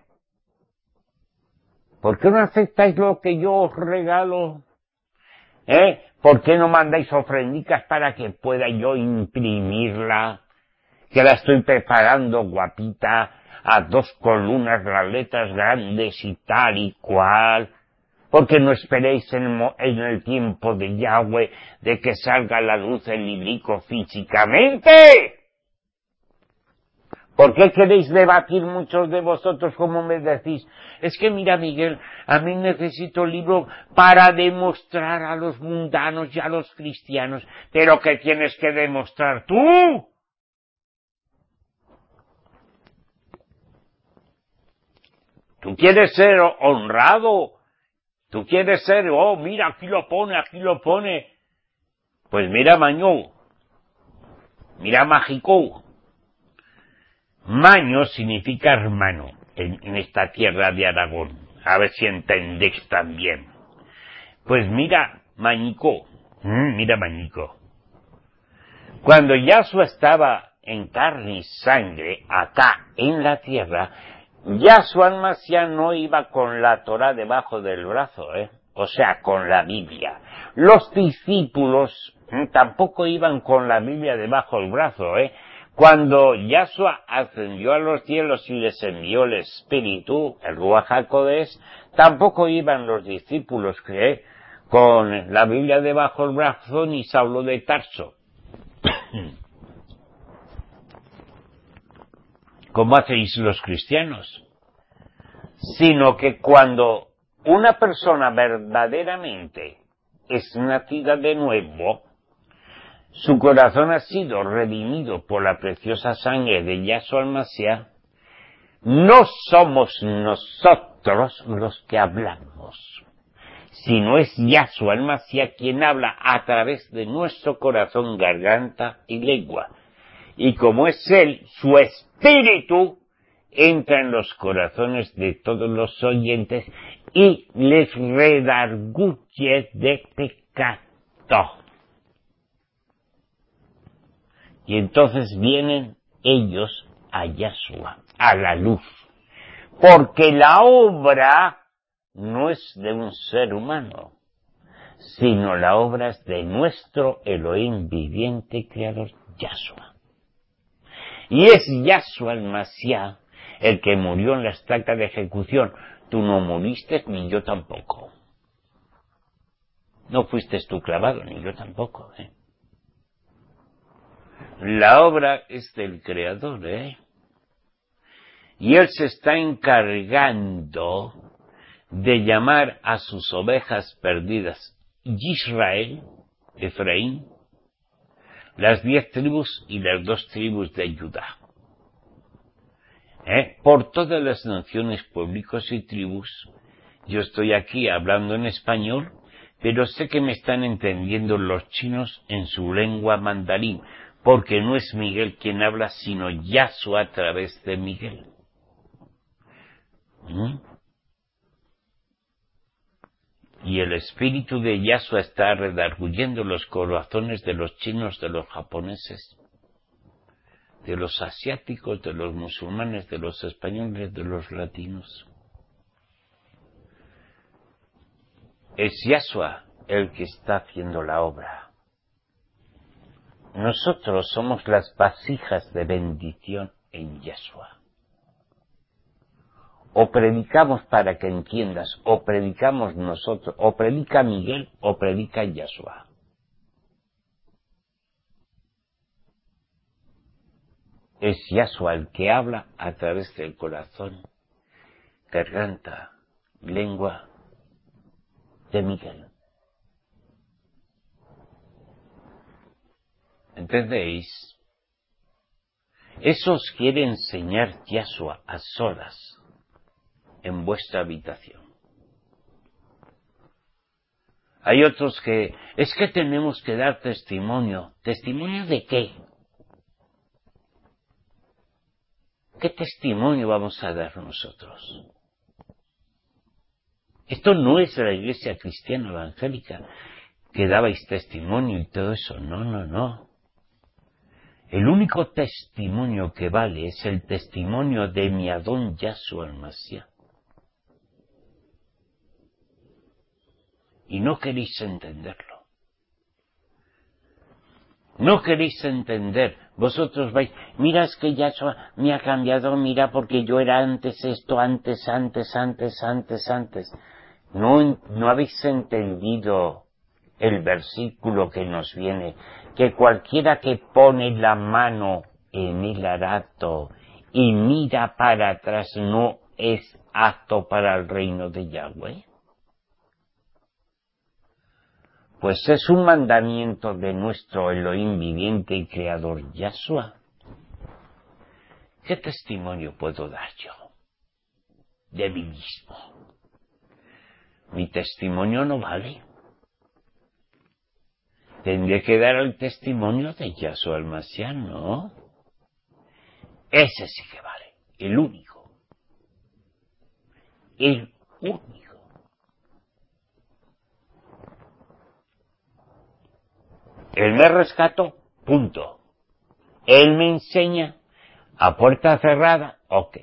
¿Por qué no aceptáis lo que yo os regalo? ¿Por qué no mandáis ofrendicas para que pueda yo imprimirla? Que la estoy preparando guapita, a 2 columnas, las letras grandes y tal y cual. ¿Por qué no esperéis en el tiempo de Yahweh de que salga a la luz el librico físicamente? ¿Por qué queréis debatir muchos de vosotros como me decís? Es que mira, Miguel, a mí necesito el libro para demostrar a los mundanos y a los cristianos. ¿Pero qué tienes que demostrar tú? Tú quieres ser honrado. Tú quieres ser, oh, mira, aquí lo pone. Pues mira Maño, mira Mágico. Maño significa hermano en esta tierra de Aragón. A ver si entendéis también. Pues mira Mañico, mira Mañico. Cuando Yahshua estaba en carne y sangre, acá en la tierra, Yahshua el Mashiach no iba con la Torá debajo del brazo, o sea, con la Biblia. Los discípulos tampoco iban con la Biblia debajo del brazo, Cuando Yahshua ascendió a los cielos y les envió el Espíritu, el Ruach HaKodesh, tampoco iban los discípulos con la Biblia debajo del brazo ni Saulo de Tarso. Como hacéis los cristianos, sino que cuando una persona verdaderamente es nacida de nuevo, su corazón ha sido redimido por la preciosa sangre de Yahshua el Mashiach, no somos nosotros los que hablamos, sino es Yahshua el Mashiach quien habla a través de nuestro corazón, garganta y lengua. Y como es Él, su Espíritu entra en los corazones de todos los oyentes y les redarguye de pecado. Y entonces vienen ellos a Yahshua, a la luz. Porque la obra no es de un ser humano, sino la obra es de nuestro Elohim viviente y creador, Yahshua. Y es Yahshua el Mashiach el que murió en la estaca de ejecución. Tú no muriste, ni yo tampoco. No fuiste tú clavado, ni yo tampoco, La obra es del Creador, Y Él se está encargando de llamar a sus ovejas perdidas, Israel, Efraín, las 10 tribus y las 2 tribus de Judá. Por todas las naciones, pueblos y tribus, yo estoy aquí hablando en español, pero sé que me están entendiendo los chinos en su lengua mandarín, porque no es Miguel quien habla, sino Yahshua a través de Miguel. Y el espíritu de Yahshua está redarguyendo los corazones de los chinos, de los japoneses, de los asiáticos, de los musulmanes, de los españoles, de los latinos. Es Yahshua el que está haciendo la obra. Nosotros somos las vasijas de bendición en Yahshua. O predicamos para que entiendas, o predicamos nosotros, o predica Miguel, o predica Yahshua. Es Yahshua el que habla a través del corazón, garganta, lengua de Miguel. ¿Entendéis? Eso os quiere enseñar Yahshua a solas en vuestra habitación. Hay otros que, es que tenemos que dar testimonio. ¿Testimonio de qué? ¿Qué testimonio vamos a dar nosotros? Esto no es la iglesia cristiana evangélica, que dabais testimonio y todo eso. No, no, no. El único testimonio que vale es el testimonio de mi Adón Yahshua el Mashiach. Y no queréis entenderlo. No queréis entender. Vosotros vais, mira, es que Yahshua me ha cambiado, mira, porque yo era antes esto, antes. No habéis entendido el versículo que nos viene, que cualquiera que pone la mano en el arado y mira para atrás no es apto para el reino de Yahweh. Pues es un mandamiento de nuestro Elohim viviente y creador Yahshua. ¿Qué testimonio puedo dar yo de mí mismo? Mi testimonio no vale. tendré que dar el testimonio de Yahshua el Mashiach, ¿no? Ese sí que vale, el único. El único. Él me rescató, punto. Él me enseña a puerta cerrada, ok.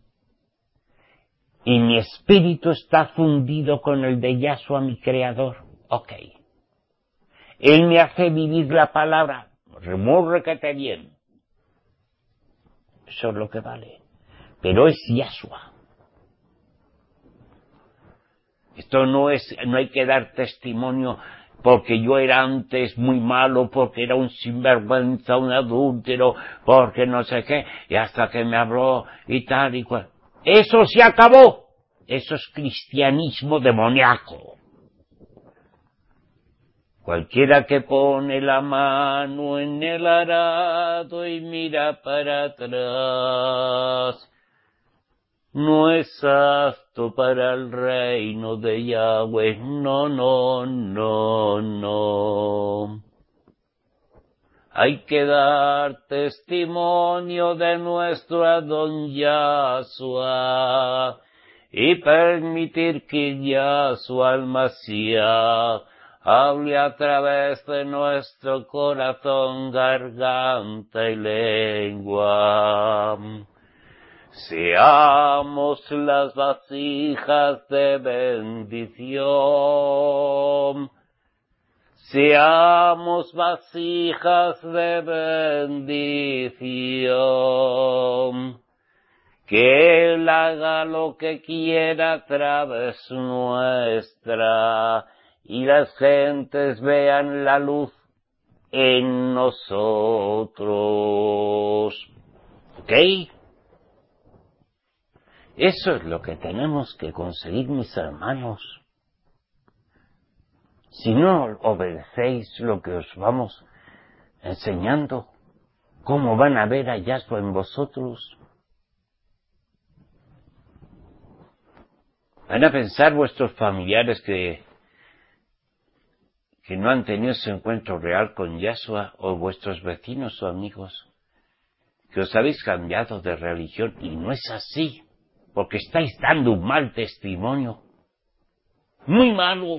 Y mi espíritu está fundido con el de Yahshua, mi creador, ok. Él me hace vivir la palabra, remórrete bien. Eso es lo que vale. Pero es Yahshua. Esto no hay que dar testimonio porque yo era antes muy malo, porque era un sinvergüenza, un adúltero, porque no sé qué, y hasta que me habló y tal y cual. Eso se acabó. Eso es cristianismo demoníaco. Cualquiera que pone la mano en el arado y mira para atrás, no es apto para el reino de Yahweh, no, no, no, no. Hay que dar testimonio de nuestro Adón Yahshua y permitir que Yahshua el Mashiach hable a través de nuestro corazón, garganta y lengua. Seamos las vasijas de bendición. Seamos vasijas de bendición. Que Él haga lo que quiera a través nuestra y las gentes vean la luz en nosotros. ¿Ok? Eso es lo que tenemos que conseguir, mis hermanos. Si no obedecéis lo que os vamos enseñando, ¿cómo van a ver a Yahshua en vosotros? Van a pensar vuestros familiares que no han tenido ese encuentro real con Yahshua, o vuestros vecinos o amigos, que os habéis cambiado de religión, y no es así. Porque estáis dando un mal testimonio. Muy malo.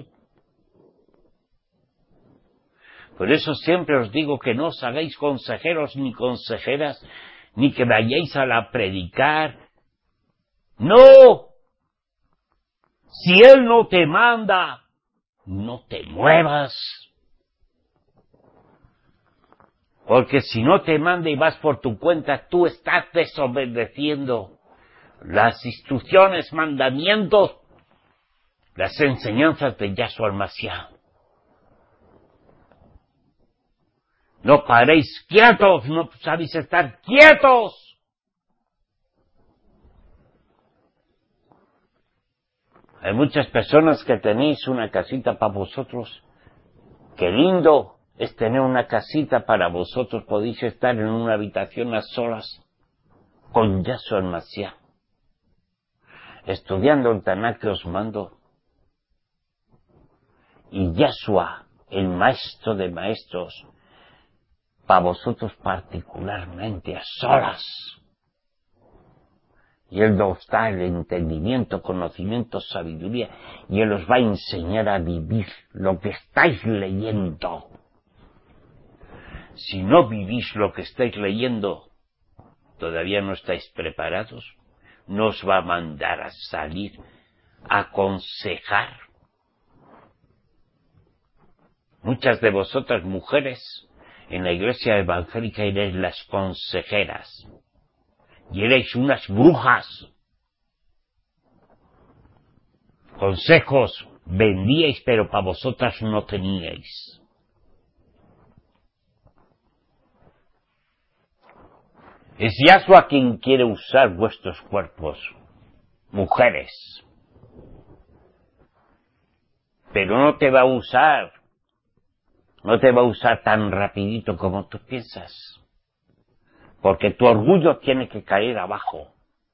Por eso siempre os digo que no os hagáis consejeros ni consejeras, ni que vayáis a la predicar. ¡No! Si Él no te manda, no te muevas. Porque si no te manda y vas por tu cuenta, tú estás desobedeciendo las instrucciones, mandamientos, las enseñanzas de Yahshua el Mashiach. No paréis quietos, no sabéis estar quietos. Hay muchas personas que tenéis una casita para vosotros. Qué lindo es tener una casita para vosotros. Podéis estar en una habitación a solas con Yahshua el Mashiach, estudiando el Tanaj que os mando. Y Yahshua, el maestro de maestros, para vosotros particularmente, a solas. Y Él os da el entendimiento, conocimiento, sabiduría, y Él os va a enseñar a vivir lo que estáis leyendo. Si no vivís lo que estáis leyendo, todavía no estáis preparados. No os va a mandar a salir a aconsejar. Muchas de vosotras mujeres en la iglesia evangélica erais las consejeras y erais unas brujas. Consejos vendíais, pero para vosotras no teníais. Es Yahshua quien quiere usar vuestros cuerpos, mujeres. Pero no te va a usar tan rapidito como tú piensas. Porque tu orgullo tiene que caer abajo.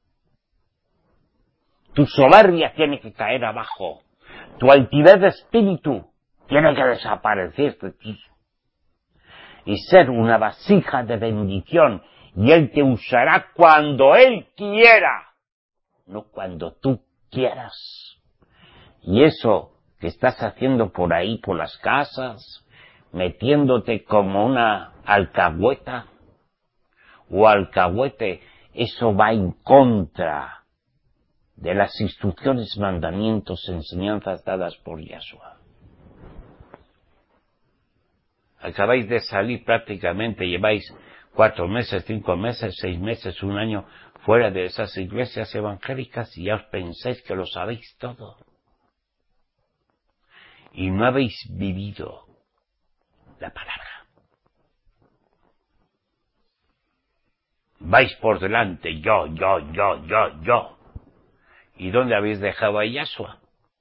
Tu soberbia tiene que caer abajo. Tu altivez de espíritu tiene que desaparecer de ti. y ser una vasija de bendición, y Él te usará cuando Él quiera, no cuando tú quieras. Y eso que estás haciendo por ahí, por las casas, metiéndote como una alcahueta o alcahuete, eso va en contra de las instrucciones, mandamientos, enseñanzas dadas por Yahshua. Acabáis de salir prácticamente, lleváis 4 meses, 5 meses, 6 meses, 1 año fuera de esas iglesias evangélicas y ya os pensáis que lo sabéis todo. Y no habéis vivido la palabra. Vais por delante, yo. ¿Y dónde habéis dejado a Yahshua?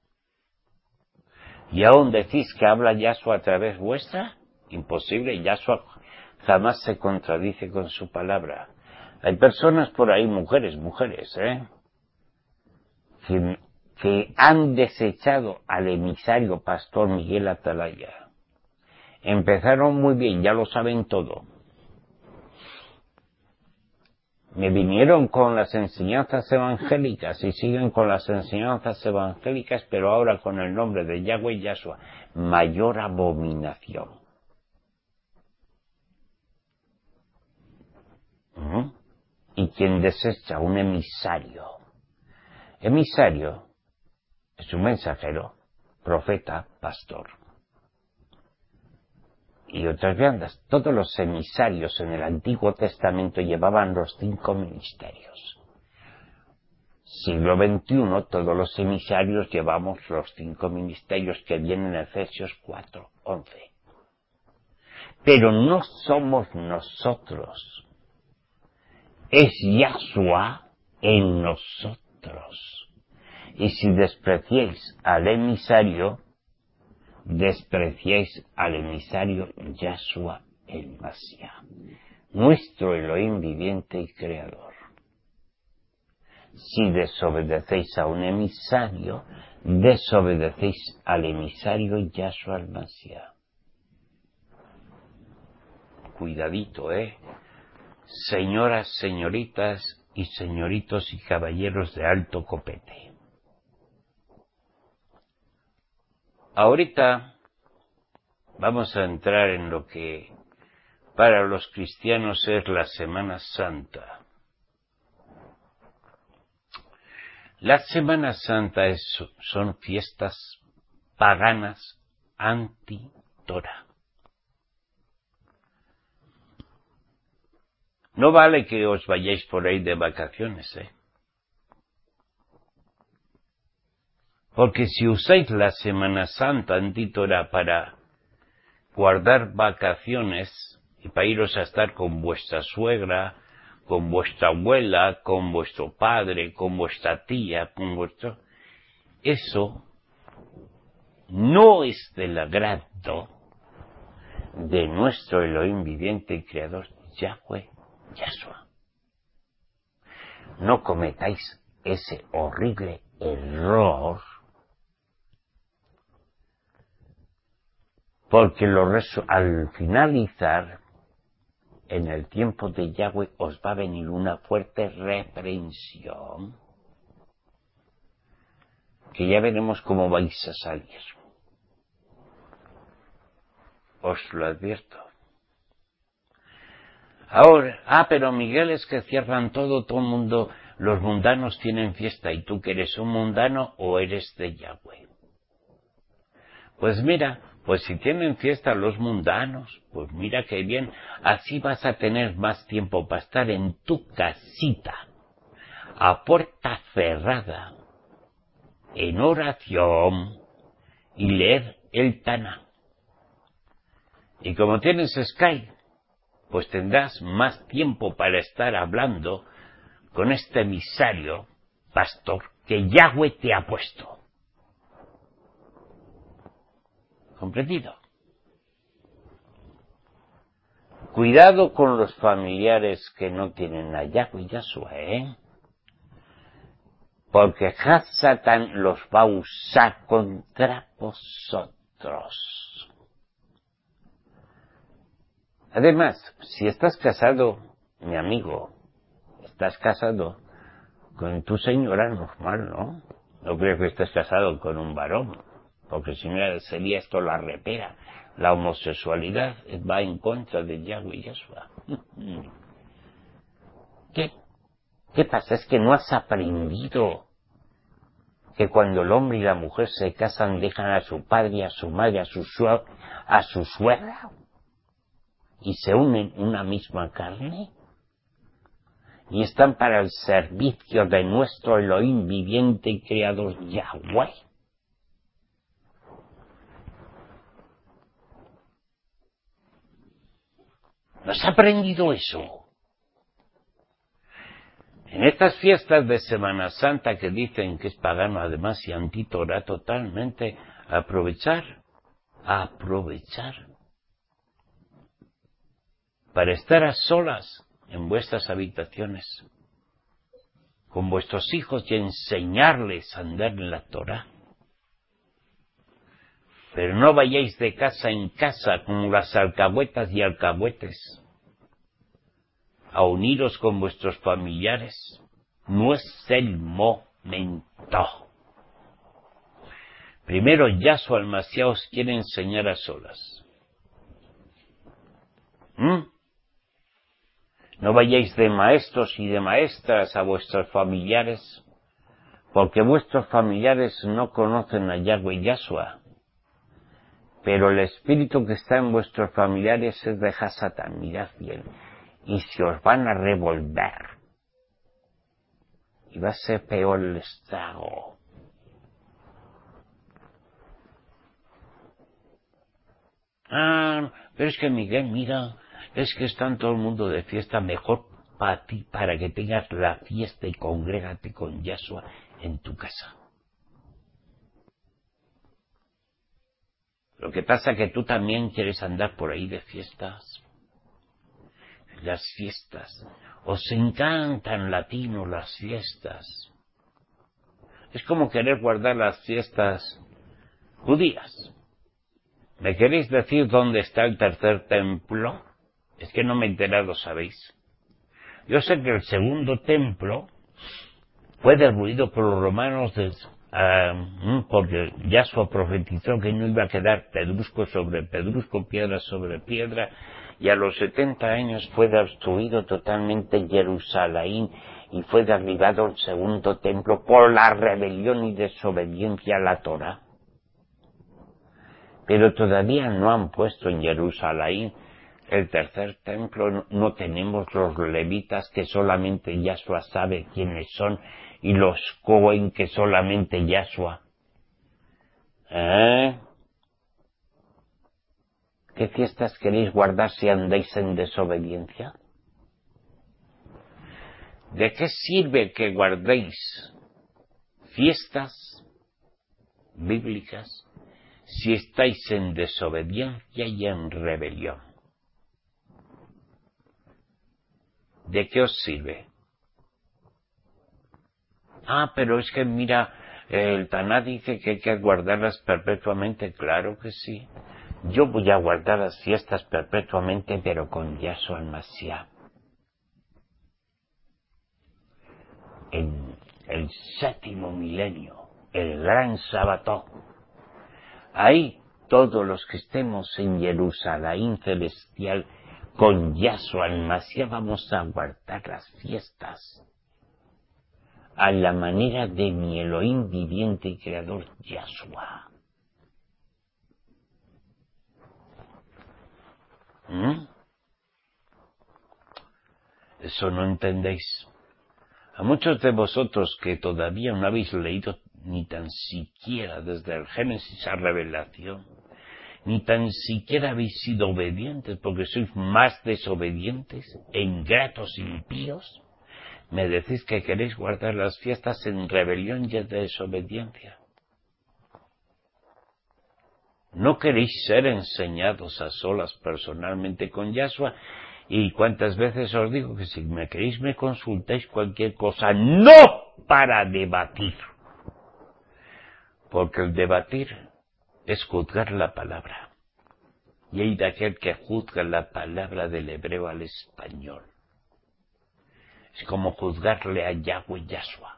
¿Y aún decís que habla Yahshua a través vuestra? Imposible, Yahshua jamás se contradice con su palabra. Hay personas por ahí, mujeres, que han desechado al emisario pastor Miguel Atalaya. Empezaron muy bien, ya lo saben todo. Me vinieron con las enseñanzas evangélicas y siguen con las enseñanzas evangélicas, pero ahora con el nombre de Yahweh y Yahshua. Mayor abominación. Y quien desecha un emisario. Emisario es un mensajero, profeta, pastor. Y otras grandes. Todos los emisarios en el Antiguo Testamento llevaban los 5 ministerios. Siglo XXI, todos los emisarios llevamos los 5 ministerios que vienen en Efesios 4:11. Pero no somos nosotros. Es Yahshua en nosotros. Y si despreciáis al emisario, despreciáis al emisario Yahshua el Mashiach, nuestro Elohim viviente y creador. Si desobedecéis a un emisario, desobedecéis al emisario Yahshua el Mashiach. Cuidadito, señoras, señoritas y señoritos y caballeros de alto copete. Ahorita vamos a entrar en lo que para los cristianos es la Semana Santa. La Semana Santa son fiestas paganas anti-Torah. No vale que os vayáis por ahí de vacaciones, Porque si usáis la Semana Santa anti-Torah para guardar vacaciones y para iros a estar con vuestra suegra, con vuestra abuela, con vuestro padre, con vuestra tía, eso no es del agrado de nuestro Elohim viviente y creador, Yahweh, Yahshua. No cometáis ese horrible error, porque al finalizar, en el tiempo de Yahweh os va a venir una fuerte reprensión, que ya veremos cómo vais a salir. Os lo advierto. Ahora, pero Miguel, es que cierran todo el mundo, los mundanos tienen fiesta, ¿y tú que eres un mundano o eres de Yahweh? Pues mira, pues si tienen fiesta los mundanos, pues mira qué bien, así vas a tener más tiempo para estar en tu casita, a puerta cerrada, en oración y leer el Taná. Y como tienes Skype, pues tendrás más tiempo para estar hablando con este emisario, pastor, que Yahweh te ha puesto. ¿Comprendido? Cuidado con los familiares que no tienen a Yahweh y Yahshua, porque Satán los va a usar contra vosotros. Además, si estás casado, mi amigo, estás casado con tu señora normal, ¿no? No creo que estés casado con un varón, porque si no sería esto la repera. La homosexualidad va en contra de Yahweh y Yahshua. ¿Qué pasa? Es que no has aprendido que cuando el hombre y la mujer se casan dejan a su padre, a su madre, a su suegra y se unen en una misma carne y están para el servicio de nuestro Elohim viviente y creador Yahweh. ¿No has aprendido eso? En estas fiestas de Semana Santa que dicen que es pagano además y antítora totalmente, aprovechar para estar a solas en vuestras habitaciones con vuestros hijos y enseñarles a andar en la Torá. Pero no vayáis de casa en casa como las alcahuetas y alcahuetes a uniros con vuestros familiares. No es el momento. Primero Yahshua el Mashiach os quiere enseñar a solas. No vayáis de maestros y de maestras a vuestros familiares, porque vuestros familiares no conocen a Yahweh y Yahshua. Pero el espíritu que está en vuestros familiares es de Hasatán, mirad bien, y se os van a revolver. Y va a ser peor el estrago. Pero es que Miguel, mira, es que está todo el mundo de fiesta, mejor para ti, para que tengas la fiesta y congrégate con Yahshua en tu casa. Lo que pasa es que tú también quieres andar por ahí de fiestas. Las fiestas. Os encantan latinos las fiestas. Es como querer guardar las fiestas judías. ¿Me queréis decir dónde está el tercer templo? Es que no me he enterado, ¿sabéis? Yo sé que el segundo templo fue derruido por los romanos porque Yahshua profetizó que no iba a quedar pedrusco sobre pedrusco, piedra sobre piedra, y a los 70 años fue destruido totalmente Jerusalén y fue derribado el segundo templo por la rebelión y desobediencia a la Torá. Pero todavía no han puesto en Jerusalén el tercer templo, no tenemos los levitas que solamente Yahshua sabe quiénes son y los Cohen que solamente Yahshua. ¿Qué fiestas queréis guardar si andáis en desobediencia? ¿De qué sirve que guardéis fiestas bíblicas si estáis en desobediencia y en rebelión? ¿De qué os sirve? Pero es que mira, el Taná dice que hay que guardarlas perpetuamente. Claro que sí. Yo voy a guardar las fiestas perpetuamente, pero con Yahshua el Mashiach. En el 7º milenio, el gran Sabató. Ahí todos los que estemos en Jerusalén celestial con Yahshua el Mashiach vamos a guardar las fiestas a la manera de mi Elohim viviente y creador Yahshua. Eso no entendéis. A muchos de vosotros que todavía no habéis leído ni tan siquiera desde el Génesis a Revelación, ni tan siquiera habéis sido obedientes porque sois más desobedientes e ingratos impíos, me decís que queréis guardar las fiestas en rebelión y en desobediencia. ¿No queréis ser enseñados a solas personalmente con Yahshua? Y cuántas veces os digo que si me queréis me consultéis cualquier cosa, no para debatir. Porque el debatir es juzgar la palabra. y hay de aquel que juzga la palabra del hebreo al español. Es como juzgarle a Yahweh Yahshua.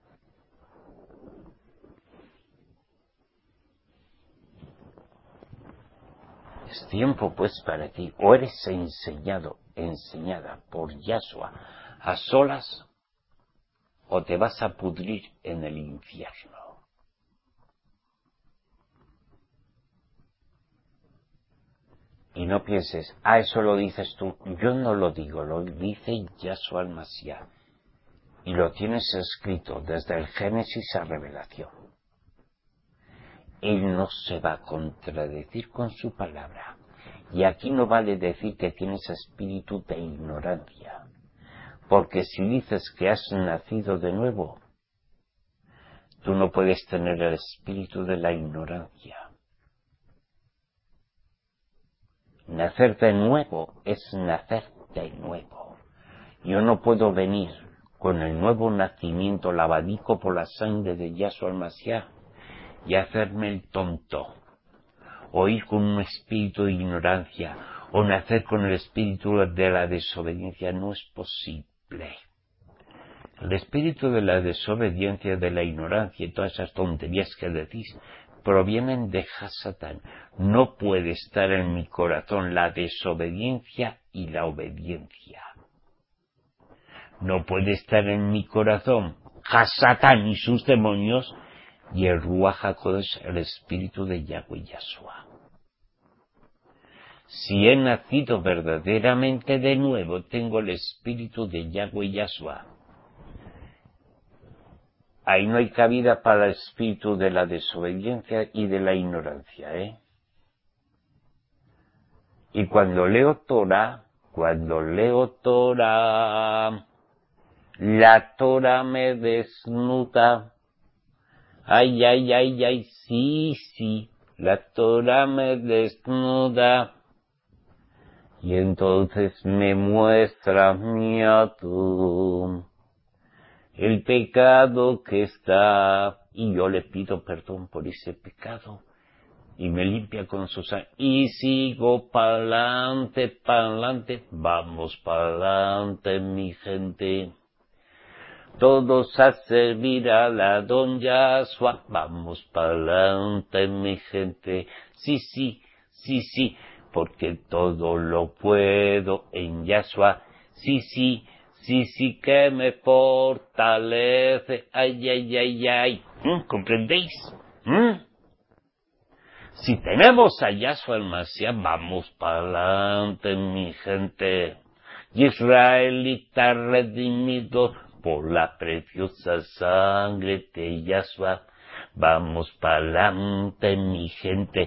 Es tiempo pues para ti, o eres enseñada por Yahshua a solas, o te vas a pudrir en el infierno. Y no pienses, eso lo dices tú. Yo no lo digo, lo dice Yahshua al-Mashiach. Y lo tienes escrito desde el Génesis a Revelación. Él no se va a contradecir con su palabra. Y aquí no vale decir que tienes espíritu de ignorancia. Porque si dices que has nacido de nuevo, tú no puedes tener el espíritu de la ignorancia. Nacer de nuevo es nacer de nuevo. Yo no puedo venir con el nuevo nacimiento lavadico por la sangre de Yahshua al-Mashiach y hacerme el tonto, o ir con un espíritu de ignorancia, o nacer con el espíritu de la desobediencia. No es posible. El espíritu de la desobediencia, de la ignorancia y todas esas tonterías que decís provienen de Hasatán. No puede estar en mi corazón la desobediencia y la obediencia. No puede estar en mi corazón Hasatán y sus demonios y el Ruach HaKodesh, el espíritu de Yahweh Yahshua. Si he nacido verdaderamente de nuevo, tengo el espíritu de Yahweh Yahshua. Ahí no hay cabida para el espíritu de la desobediencia y de la ignorancia, Y cuando leo Torah, la Torah me desnuda. Ay, ay, ay, ay, sí, la Torah me desnuda. Y entonces me muestra mi atum, el pecado que está, y yo le pido perdón por ese pecado, y me limpia con su sangre, y sigo pa'lante, vamos pa'lante, mi gente. Todos a servir a la Don Yahshua, vamos pa'lante, mi gente. Sí, porque todo lo puedo en Yahshua. Sí, que me fortalece. Ay, ay, ay, ay. ¿Comprendéis? Si tenemos a Yahshua el Mashiach, vamos pa'lante, mi gente. Israelita redimido por la preciosa sangre de Yahshua. Vamos pa'lante, mi gente.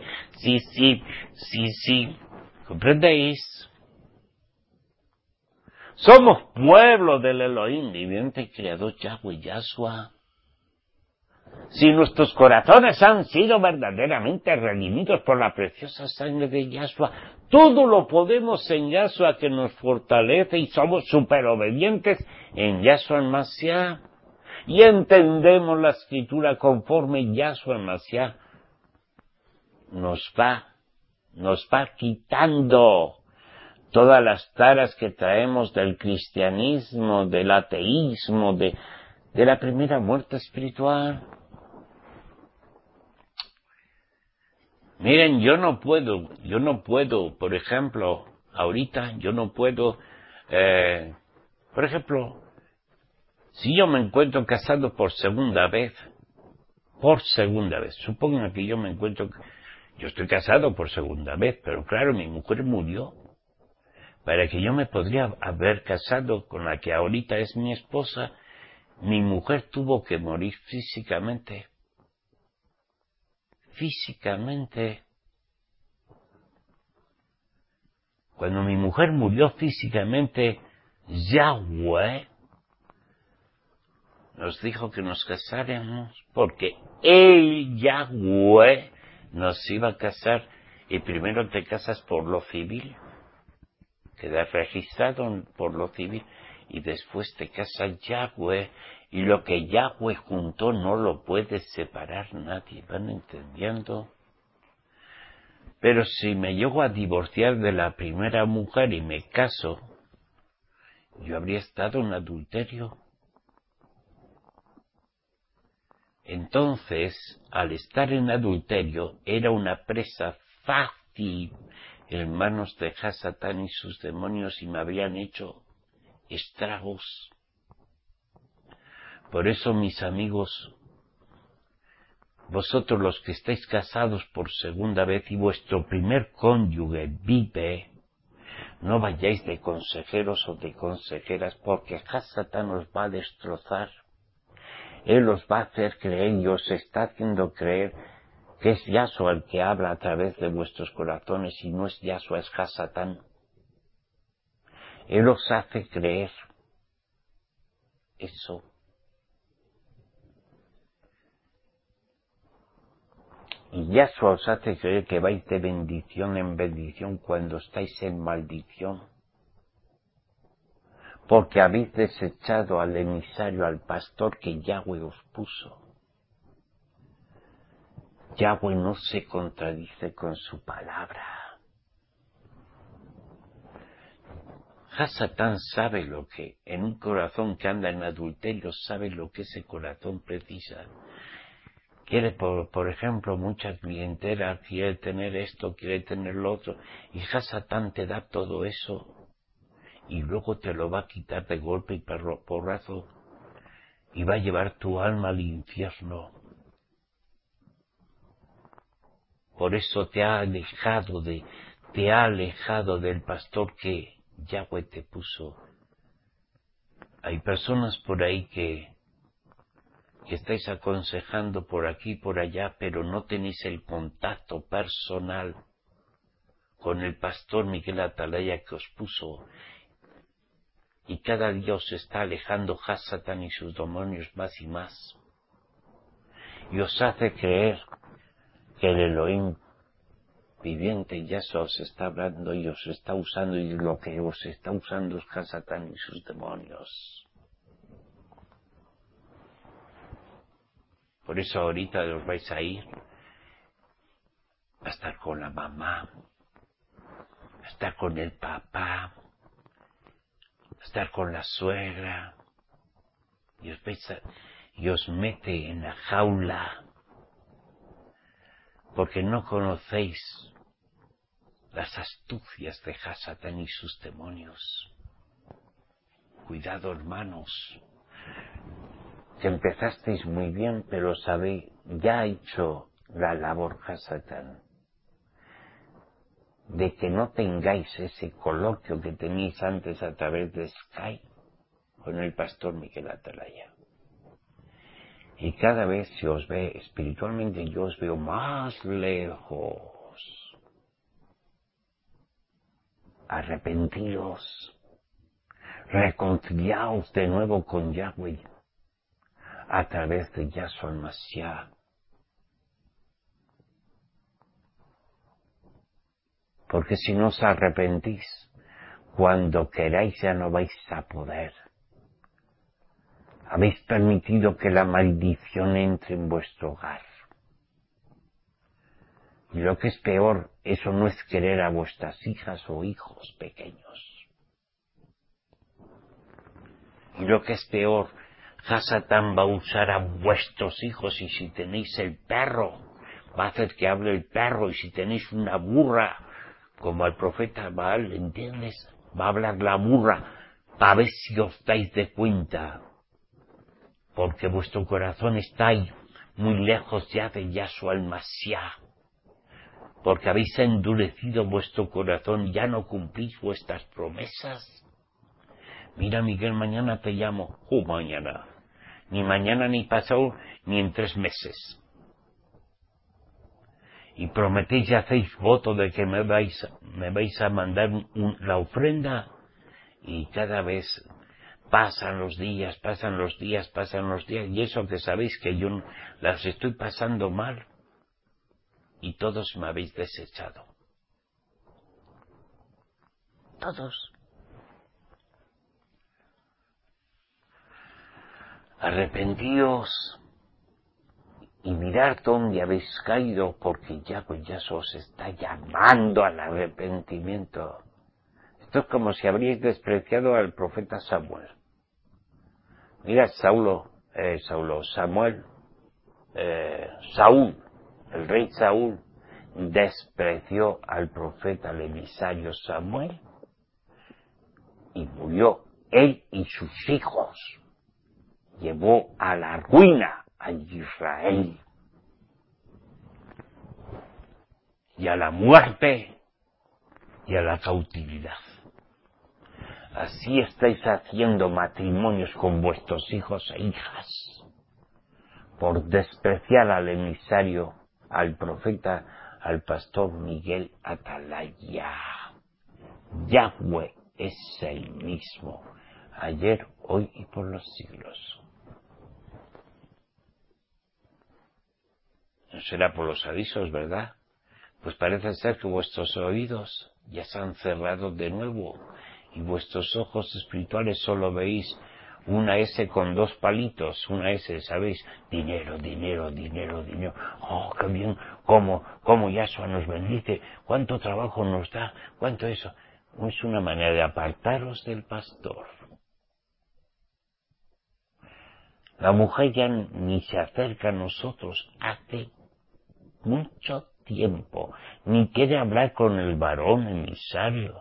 Sí. ¿Comprendéis? Somos pueblo del Elohim viviente y creador Yahweh Yahshua. Si nuestros corazones han sido verdaderamente redimidos por la preciosa sangre de Yahshua, todo lo podemos en Yahshua que nos fortalece y somos superobedientes en Yahshua el Mashiach. Y entendemos la escritura conforme Yahshua el Mashiach nos va quitando todas las taras que traemos del cristianismo, del ateísmo, de la primera muerte espiritual. Miren, yo no puedo, por ejemplo, ahorita, por ejemplo, si yo me encuentro casado por segunda vez, supongan que yo estoy casado por segunda vez, pero claro, mi mujer murió. Para que yo me podría haber casado con la que ahorita es mi esposa, mi mujer tuvo que morir físicamente. Cuando mi mujer murió físicamente, Yahweh nos dijo que nos casáramos, porque Él, Yahweh, nos iba a casar, y primero te casas por lo civil, quedas registrado por lo civil, y después te casa Yahweh, y lo que Yahweh juntó no lo puede separar nadie, ¿van entendiendo? Pero si me llego a divorciar de la primera mujer y me caso, yo habría estado en adulterio. Entonces, al estar en adulterio, era una presa fácil en manos de Hasatán y sus demonios y me habrían hecho estragos. Por eso, mis amigos, vosotros los que estáis casados por segunda vez y vuestro primer cónyuge vive, no vayáis de consejeros o de consejeras porque Hasatán os va a destrozar. Él os va a hacer creer y os está haciendo creer que es Yahshua el que habla a través de vuestros corazones y no es Yahshua, es Hasatán. Él os hace creer eso. Y Yahshua os hace creer que vais de bendición en bendición cuando estáis en maldición. Porque habéis desechado al emisario, al pastor que Yahweh os puso. Yahweh no se contradice con su palabra. Hasatán sabe lo que, en un corazón que anda en adulterio, sabe lo que ese corazón precisa. Quiere, por ejemplo, mucha clientela, quiere tener esto, quiere tener lo otro, y Hasatán te da todo eso, y luego te lo va a quitar de golpe y porrazo, y va a llevar tu alma al infierno. Por eso te ha alejado del pastor que Yahweh te puso. Hay personas por ahí que estáis aconsejando por aquí y por allá, pero no tenéis el contacto personal con el pastor Miguel Atalaya que os puso, y cada día os está alejando Hasatán y sus demonios más y más, y os hace creer que el Elohim viviente Yahshua os está hablando y os está usando, y lo que os está usando es Hasatán y sus demonios. Por eso ahorita os vais a ir a estar con la mamá, a estar con el papá, a estar con la suegra, y os mete en la jaula, porque no conocéis las astucias de Hasatán y sus demonios. Cuidado, hermanos, que empezasteis muy bien, pero sabéis, ya ha hecho la labor Hasatán de que no tengáis ese coloquio que teníais antes a través de Skype con el pastor Miguel Atalaya. Y cada vez se os ve espiritualmente, yo os veo más lejos. Arrepentiros, reconciliaos de nuevo con Yahweh a través de Yahshua el Mashiach. Porque si no os arrepentís, cuando queráis ya no vais a poder. Habéis permitido que la maldición entre en vuestro hogar. Y lo que es peor, eso no es querer a vuestras hijas o hijos pequeños. Y lo que es peor, Hasatán va a usar a vuestros hijos, y si tenéis el perro, va a hacer que hable el perro, y si tenéis una burra, como al profeta Baal, ¿entiendes? Va a hablar la burra, para ver si os dais de cuenta, porque vuestro corazón está ahí, muy lejos ya de Yahshua el Mashiach, porque habéis endurecido vuestro corazón, ya no cumplís vuestras promesas. Mira, Miguel, mañana te llamo. Mañana. Ni mañana, ni pasado, ni en 3 meses. Y prometéis y hacéis voto de que me vais a mandar la ofrenda, y cada vez pasan los días, y eso que sabéis que yo las estoy pasando mal, y todos me habéis desechado. Todos. Arrepentíos y mirad dónde habéis caído, porque Yahweh Yahshua os está llamando al arrepentimiento. Esto es como si habríais despreciado al profeta Samuel. Mira, Saúl, el rey Saúl, despreció al profeta, al emisario Samuel, y murió él y sus hijos. Llevó a la ruina a Israel y a la muerte y a la cautividad. Así estáis haciendo matrimonios con vuestros hijos e hijas, por despreciar al emisario, al profeta, al pastor Miguel Atalaya. Yahweh es el mismo, ayer, hoy y por los siglos. No será por los avisos, ¿verdad? Pues parece ser que vuestros oídos ya se han cerrado de nuevo y vuestros ojos espirituales solo veis una S con dos palitos, una S, ¿sabéis? Dinero, dinero, dinero, dinero. Oh, qué bien, cómo Yahshua nos bendice, cuánto trabajo nos da, cuánto eso. Es una manera de apartaros del pastor. La mujer ya ni se acerca a nosotros hace mucho tiempo, ni quiere hablar con el varón emisario.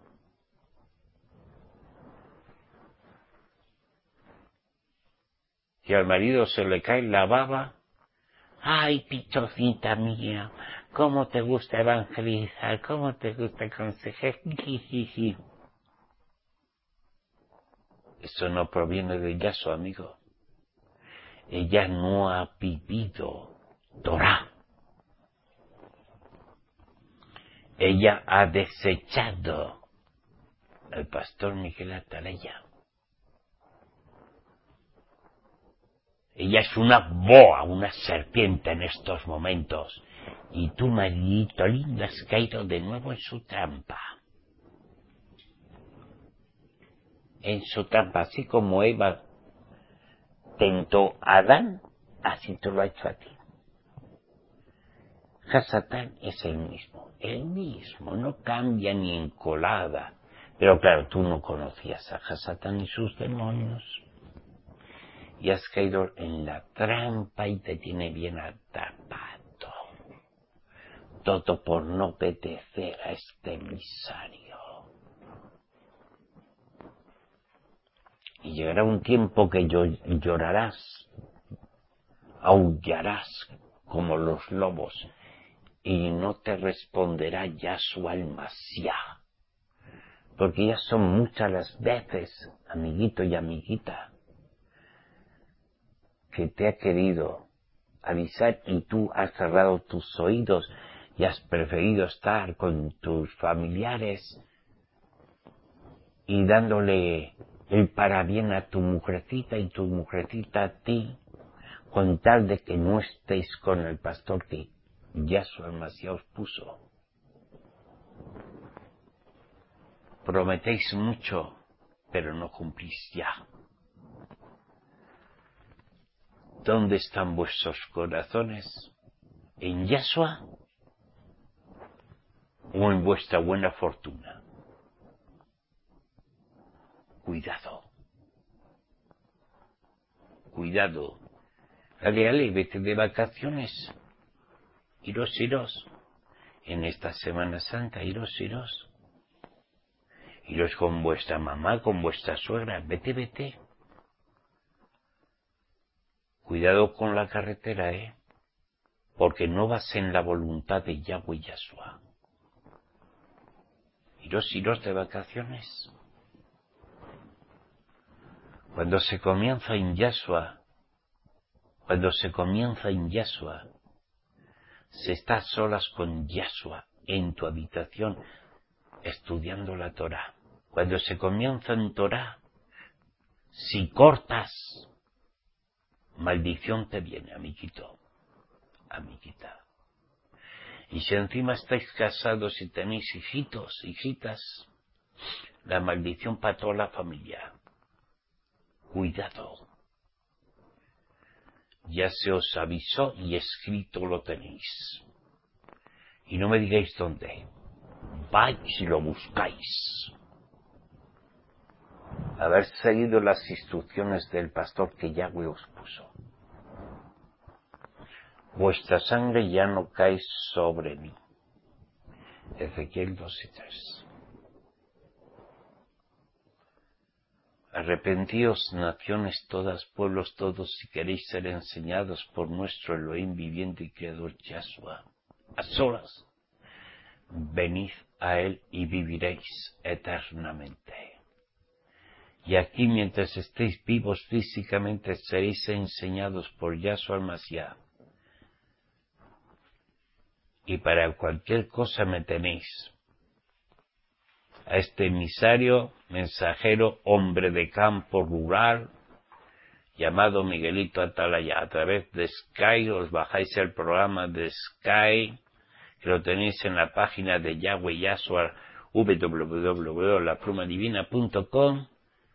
Si al marido se le cae la baba, ¡ay, pichocita mía! ¿Cómo te gusta evangelizar? ¿Cómo te gusta aconsejar? Eso no proviene de Yahshua, amigo. Ella no ha vivido Torah. Ella ha desechado al pastor Miguel Atalaya. Ella es una boa, una serpiente en estos momentos. Y tú, maridito lindo, has caído de nuevo en su trampa. En su trampa, así como Eva tentó a Adán, así te lo ha hecho a ti. Hasatán es el mismo, no cambia ni en colada. Pero claro, tú no conocías a Hasatán y sus demonios. Y has caído en la trampa y te tiene bien atrapado. Todo por no obedecer a este emisario. Y llegará un tiempo que llorarás, aullarás como los lobos, y no te responderá Yahshua el Mashiach. Porque ya son muchas las veces, amiguito y amiguita, que te ha querido avisar y tú has cerrado tus oídos y has preferido estar con tus familiares y dándole el parabién a tu mujercita y tu mujercita a ti, con tal de que no estéis con el pastor que Yahshua el Mashiach os puso. Prometéis mucho, pero no cumplís ya. ¿Dónde están vuestros corazones? ¿En Yahshua o en vuestra buena fortuna? Cuidado. Cuidado. Dale, vete de vacaciones. Iros. En esta Semana Santa, iros. Iros con vuestra mamá, con vuestra suegra. Vete. Cuidado con la carretera, porque no vas en la voluntad de Yahweh Yahshua. Iros de vacaciones. Cuando se comienza en Yahshua, se está a solas con Yahshua en tu habitación estudiando la Torah. Cuando se comienza en Torah, si cortas, maldición te viene, amiguito, amiguita. Y si encima estáis casados y tenéis hijitos, hijitas, la maldición para toda la familia. Cuidado. ya se os avisó y escrito lo tenéis. Y no me digáis dónde. Vais y lo buscáis. Haber seguido las instrucciones del pastor que Yahweh os puso. Vuestra sangre ya no cae sobre mí. Ezequiel 2:3. Arrepentíos, naciones todas, pueblos todos, si queréis ser enseñados por nuestro Elohim viviente y creador Yahshua. A solas, venid a él y viviréis eternamente. Y aquí, mientras estéis vivos físicamente, seréis enseñados por Yahshua el-Mashiach. Y para cualquier cosa me tenéis. A este emisario, mensajero, hombre de campo rural, llamado Miguelito Atalaya, a través de Sky, os bajáis el programa de Sky, que lo tenéis en la página de Yahweh Yahshua, www.laplumadivina.com,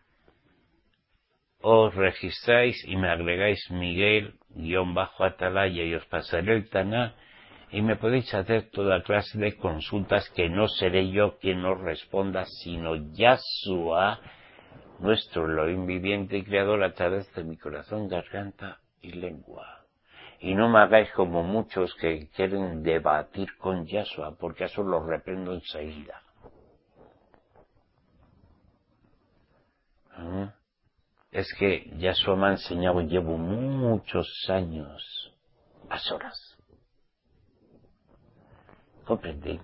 os registráis y me agregáis Miguel-Atalaya y os pasaré el Taná, y me podéis hacer toda clase de consultas que no seré yo quien os responda, sino Yahshua, nuestro Elohim viviente y creador, a través de mi corazón, garganta y lengua. Y no me hagáis como muchos que quieren debatir con Yahshua, porque eso lo reprendo enseguida. Es que Yahshua me ha enseñado, llevo muchos años a solas. ¿Comprendí?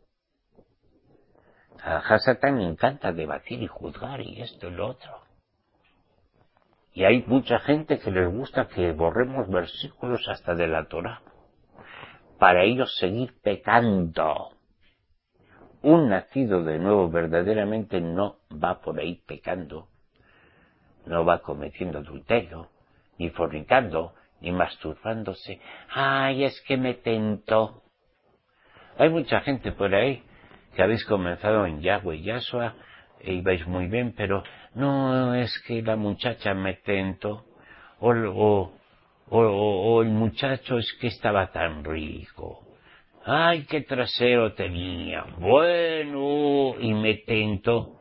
A Hasatán le encanta debatir y juzgar y esto y lo otro. Y hay mucha gente que les gusta que borremos versículos hasta de la Torá, para ellos seguir pecando. Un nacido de nuevo verdaderamente no va por ahí pecando, no va cometiendo adulterio, ni fornicando, ni masturbándose. ¡Ay, es que me tentó! Hay mucha gente por ahí que habéis comenzado en Yahweh Yahshua e ibais muy bien, pero no, es que la muchacha me tentó, o el muchacho es que estaba tan rico. ¡Ay, qué trasero tenía! Bueno, y me tentó.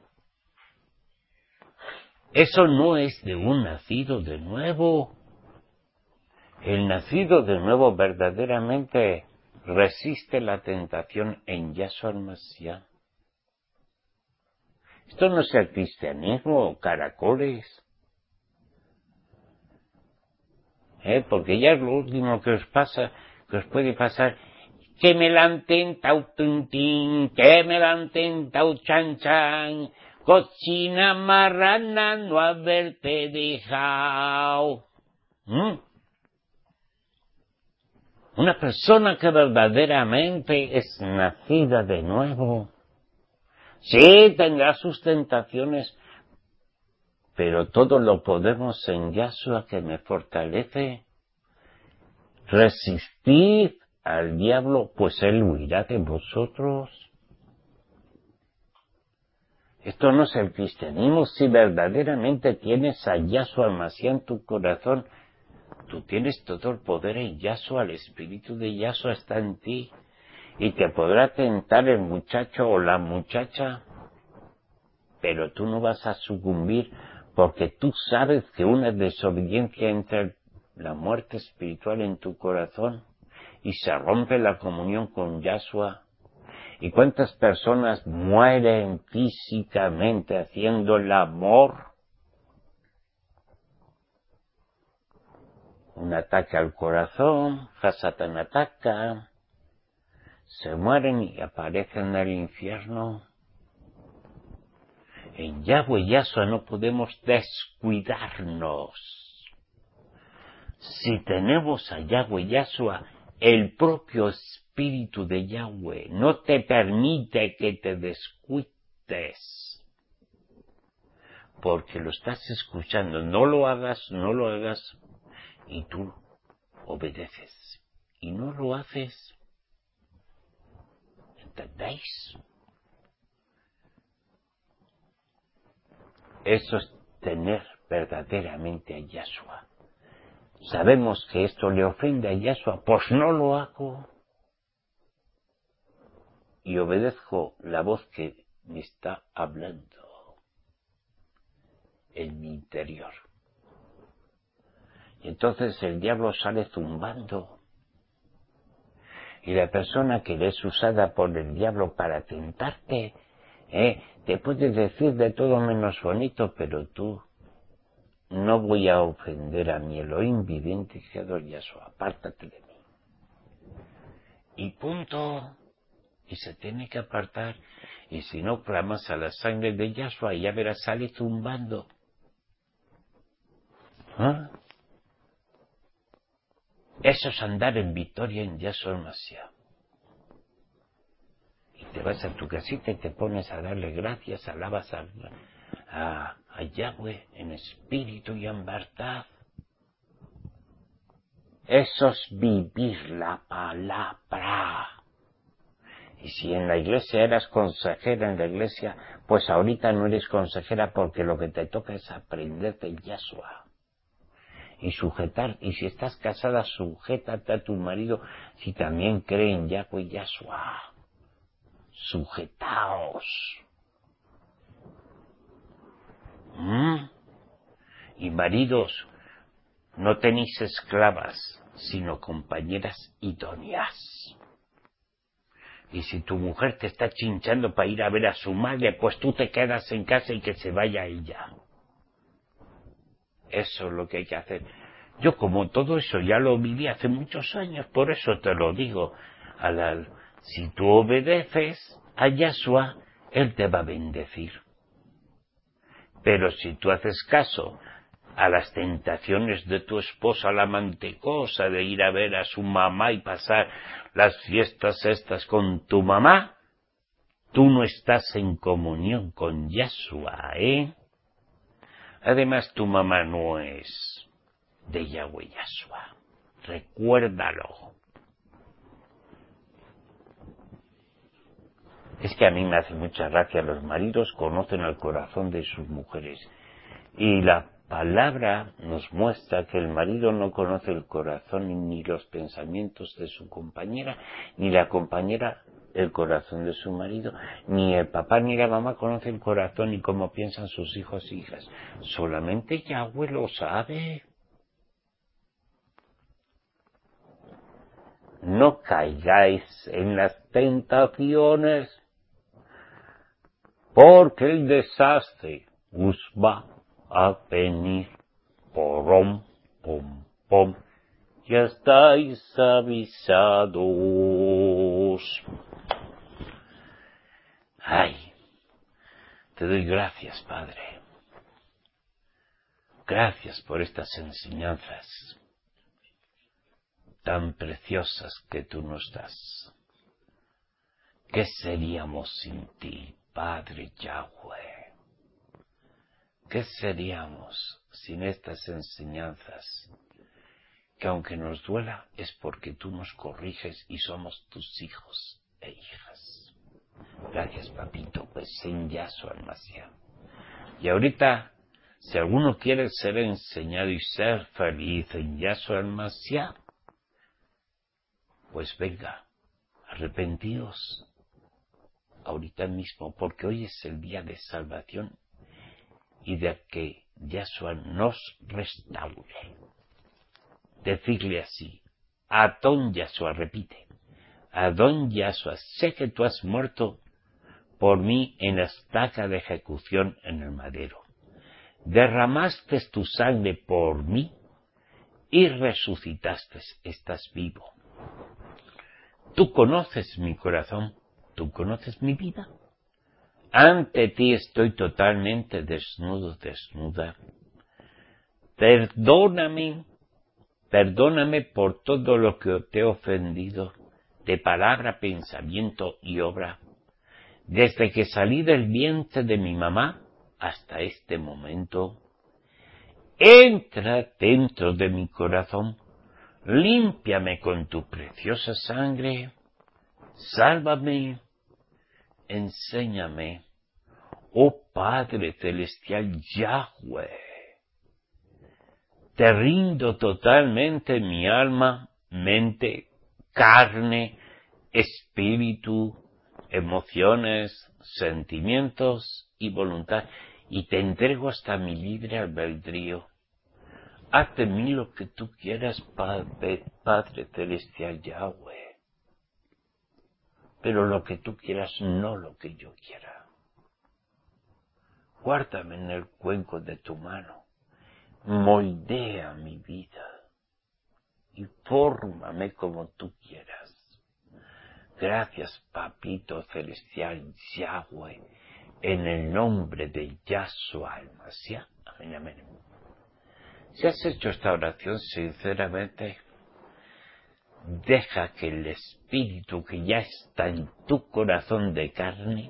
Eso no es de un nacido de nuevo. El nacido de nuevo verdaderamente resiste la tentación en Yahshua el-Mashiach. Esto no es el cristianismo, caracoles. Porque ya es lo último que os pasa, que os puede pasar. Que me la han tentado tuntín, que me la han tentado chan chan, cochina marrana no haberte dejado. Una persona que verdaderamente es nacida de nuevo, sí tendrá sus tentaciones, pero todo lo podemos en Yahshua que me fortalece. Resistid al diablo, pues él huirá de vosotros. Esto no es el cristianismo. Si verdaderamente tienes a Yahshua el-Mashiach en tu corazón, tú tienes todo el poder en Yahshua, el espíritu de Yahshua está en ti, y te podrá tentar el muchacho o la muchacha, pero tú no vas a sucumbir, porque tú sabes que una desobediencia entra la muerte espiritual en tu corazón y se rompe la comunión con Yahshua. ¿Y cuántas personas mueren físicamente haciendo el amor? Un ataque al corazón, Hasatán ataca, se mueren y aparecen en el infierno. En Yahweh Yahshua no podemos descuidarnos. Si tenemos a Yahweh Yahshua, el propio espíritu de Yahweh no te permite que te descuides, porque lo estás escuchando. No lo hagas, y tú obedeces, y no lo haces. ¿Entendéis? Eso es tener verdaderamente a Yahshua. Sabemos que esto le ofende a Yahshua, pues no lo hago. Y obedezco la voz que me está hablando en mi interior. Y entonces el diablo sale zumbando. Y la persona que es usada por el diablo para tentarte, te puede decir de todo menos bonito, pero tú, no voy a ofender a mi Elohim viviente y creador Yahshua, apártate de mí. Y punto. Y se tiene que apartar. Y si no, clamas a la sangre de Yahshua y ya verás, sale zumbando. ¿Ah? Eso es andar en victoria en Yahshua Mashiach. Y te vas a tu casita y te pones a darle gracias, alabas a Yahweh en espíritu y en verdad. Eso es vivir la palabra. Y si en la iglesia eras consejera en la iglesia, pues ahorita no eres consejera porque lo que te toca es aprender de Yahshua. Y sujetar, y si estás casada, sujétate a tu marido si también cree en Yahweh y Yahshua. Sujetaos. Y maridos, no tenéis esclavas, sino compañeras idóneas. Y si tu mujer te está chinchando para ir a ver a su madre, pues tú te quedas en casa y que se vaya ella. Eso es lo que hay que hacer. Yo como todo eso ya lo viví hace muchos años, por eso te lo digo. Si tú obedeces a Yahshua, Él te va a bendecir. Pero si tú haces caso a las tentaciones de tu esposa, la mantecosa, de ir a ver a su mamá y pasar las fiestas estas con tu mamá, tú no estás en comunión con Yahshua, Además, tu mamá no es de Yahweh Yahshua. Recuérdalo. Es que a mí me hace mucha gracia, los maridos conocen el corazón de sus mujeres. Y la palabra nos muestra que el marido no conoce el corazón ni los pensamientos de su compañera, ni la compañera el corazón de su marido, ni el papá ni la mamá conoce el corazón ni cómo piensan sus hijos e hijas. Solamente Yahweh lo sabe. No caigáis en las tentaciones, porque el desastre os va a venir. Porom, pom, pom. Ya estáis avisados. Ay, te doy gracias, Padre. Gracias por estas enseñanzas tan preciosas que tú nos das. ¿Qué seríamos sin ti, Padre Yahweh? ¿Qué seríamos sin estas enseñanzas? Que aunque nos duela es porque tú nos corriges y somos tus hijos e hijas. Gracias, papito, pues en Yahshua Mashiach. Y ahorita, si alguno quiere ser enseñado y ser feliz en Yahshua Mashiach, pues venga, arrepentíos ahorita mismo, porque hoy es el día de salvación y de que Yahshua nos restaure. Decirle así, Adón Yahshua, repite, Adón Yahshua, sé que tú has muerto por mí en la estaca de ejecución en el madero. Derramaste tu sangre por mí y resucitaste, estás vivo. Tú conoces mi corazón, tú conoces mi vida. Ante ti estoy totalmente desnudo, desnuda. Perdóname por todo lo que te he ofendido, de palabra, pensamiento y obra, desde que salí del vientre de mi mamá hasta este momento. Entra dentro de mi corazón, límpiame con tu preciosa sangre, sálvame, enséñame, oh Padre Celestial Yahweh. te rindo totalmente mi alma, mente, carne, espíritu, emociones, sentimientos y voluntad, y te entrego hasta mi libre albedrío. Haz de mí lo que tú quieras, Padre Celestial Yahweh, pero lo que tú quieras, no lo que yo quiera. Guárdame en el cuenco de tu mano, moldea mi vida y fórmame como tú quieras. Gracias, Papito Celestial Yahweh, en el nombre de Yahshua el Mashiach. Amén, amén. Si has hecho esta oración sinceramente, deja que el Espíritu que ya está en tu corazón de carne,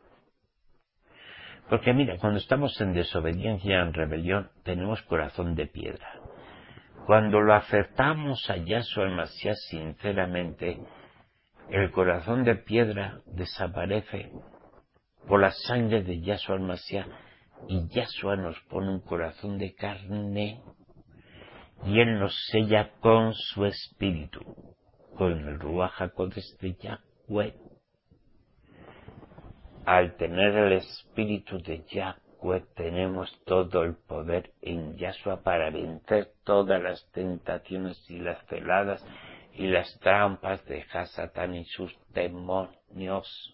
porque mira, cuando estamos en desobediencia, en rebelión, tenemos corazón de piedra. Cuando lo aceptamos a Yahshua el Mashiach sinceramente, el corazón de piedra desaparece por la sangre de Yahshua el Mashiach, y Yahshua nos pone un corazón de carne y Él nos sella con su espíritu, con el Ruach HaKodesh de Yahweh. Al tener el espíritu de Yahweh tenemos todo el poder en Yahshua para vencer todas las tentaciones y las celadas y las trampas de Satán y sus demonios.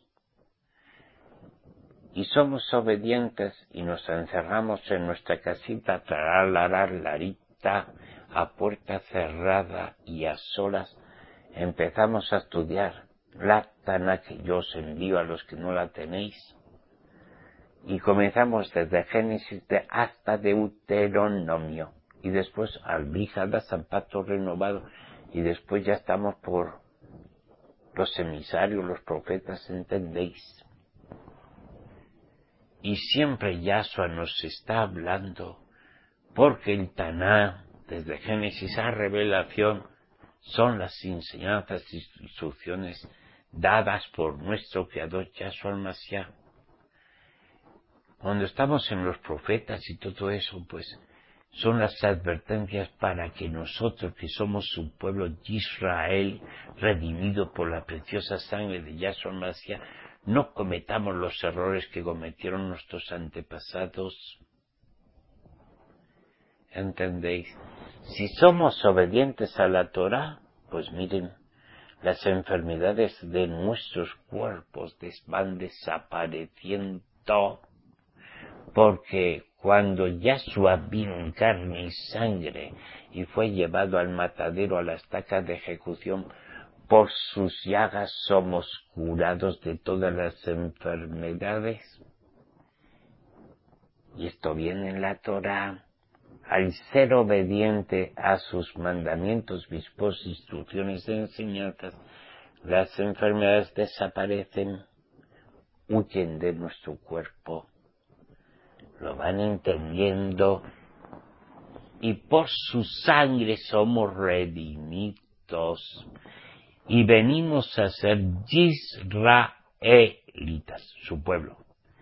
Y somos obedientes y nos encerramos en nuestra casita, larita, a puerta cerrada y a solas. Empezamos a estudiar la Tanaj, que yo os envío a los que no la tenéis. Y comenzamos desde Génesis hasta Deuteronomio. Y después al Bríjadas, al Pacto Renovado. Y después ya estamos por los emisarios, los profetas, ¿entendéis? Y siempre Yahshua nos está hablando, porque el Taná, desde Génesis a Revelación, son las enseñanzas y instrucciones dadas por nuestro Creador Yahshua el Mashiach. Cuando estamos en los profetas y todo eso, pues son las advertencias para que nosotros, que somos su pueblo Israel, redimido por la preciosa sangre de Yahshua el Mashiach, no cometamos los errores que cometieron nuestros antepasados. ¿Entendéis? Si somos obedientes a la Torah, pues miren, las enfermedades de nuestros cuerpos van desapareciendo, porque cuando Yahshua vino en carne y sangre y fue llevado al matadero, a la estaca de ejecución, por sus llagas somos curados de todas las enfermedades. Y esto viene en la Torah. Al ser obediente a sus mandamientos, vispos, instrucciones e enseñanzas, las enfermedades desaparecen, huyen de nuestro cuerpo. Lo van entendiendo y por su sangre somos redimidos y venimos a ser israelitas, su pueblo,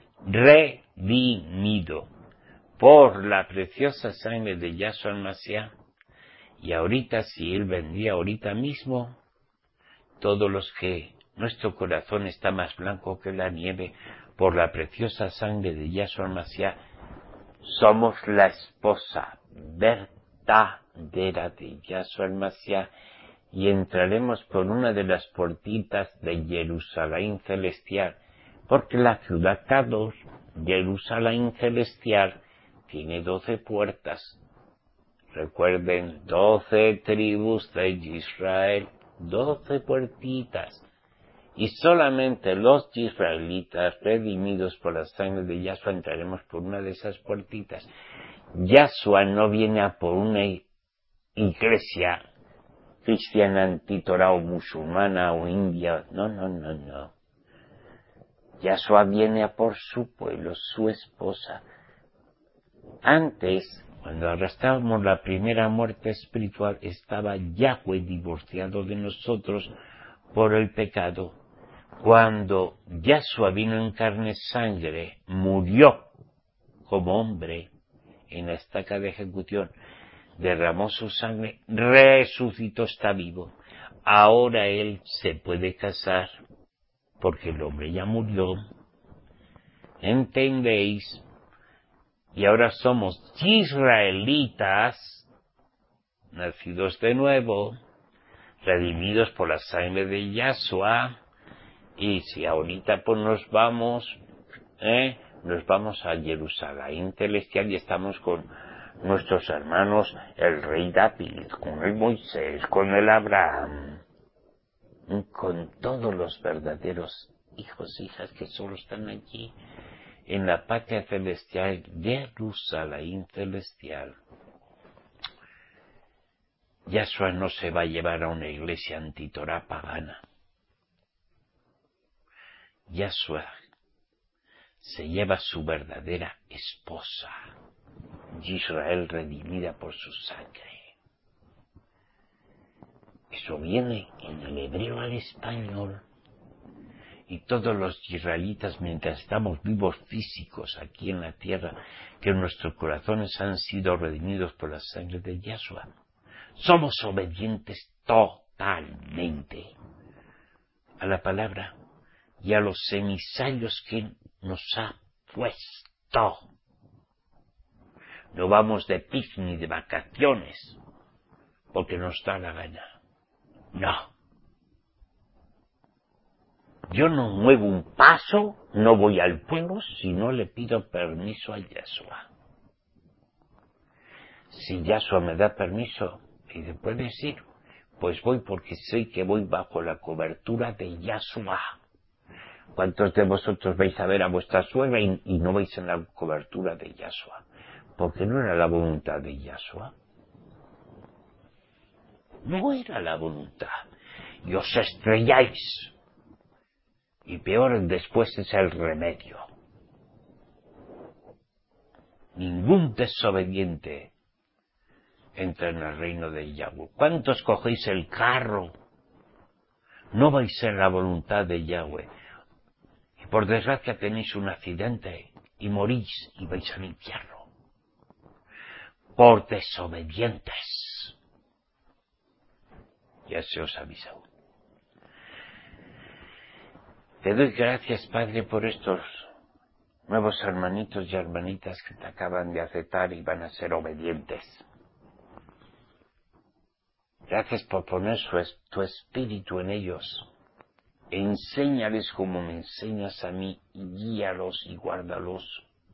redimido por la preciosa sangre de Yahshua el Mashiach. Y ahorita, si Él vendría ahorita mismo, todos los que nuestro corazón está más blanco que la nieve por la preciosa sangre de Yahshua el Mashiach, somos la esposa verdadera de Yahshua el Mashiach y entraremos por una de las puertitas de Jerusalén celestial, porque la ciudad Kadosh, Jerusalén celestial, tiene 12 puertas. Recuerden, 12 tribus de Israel, 12 puertitas. Y solamente los israelitas redimidos por la sangre de Yahshua entraremos por una de esas puertitas. Yahshua no viene a por una iglesia cristiana antitorá o musulmana o india. No. Yahshua viene a por su pueblo, su esposa. Antes, cuando arrastrábamos la primera muerte espiritual, estaba Yahweh divorciado de nosotros por el pecado. Cuando Yahshua vino en carne y sangre, murió como hombre en la estaca de ejecución, derramó su sangre, resucitó, está vivo. Ahora él se puede casar, porque el hombre ya murió. ¿Entendéis? Y ahora somos israelitas, nacidos de nuevo, redimidos por la sangre de Yahshua. Y si ahorita pues nos vamos a Jerusalén celestial y estamos con nuestros hermanos, el rey David, con el Moisés, con el Abraham, con todos los verdaderos hijos e hijas que solo están allí, en la patria celestial, Jerusalén celestial. Yahshua no se va a llevar a una iglesia antitorá pagana. Yahshua se lleva a su verdadera esposa, Israel redimida por su sangre. Eso viene en el hebreo al español. Y todos los israelitas, mientras estamos vivos físicos aquí en la tierra, que nuestros corazones han sido redimidos por la sangre de Yahshua, somos obedientes totalmente a la palabra y a los emisarios que nos ha puesto. No vamos de picnic, de vacaciones, porque nos da la gana. No. Yo no muevo un paso, no voy al pueblo si no le pido permiso a Yahshua. Si Yahshua me da permiso y después decir, pues voy porque sé que voy bajo la cobertura de Yahshua. ¿Cuántos de vosotros vais a ver a vuestra suegra y no vais en la cobertura de Yahshua? Porque no era la voluntad de Yahshua. No era la voluntad. Y os estrelláis. Y peor después es el remedio. Ningún desobediente entra en el reino de Yahweh. ¿Cuántos cogéis el carro? No vais en la voluntad de Yahweh. Y por desgracia tenéis un accidente y morís y vais al infierno. Por desobedientes. Ya se os avisa. Te doy gracias, Padre, por estos nuevos hermanitos y hermanitas que te acaban de aceptar y van a ser obedientes. Gracias por poner tu espíritu en ellos. Enséñales como me enseñas a mí y guíalos y guárdalos.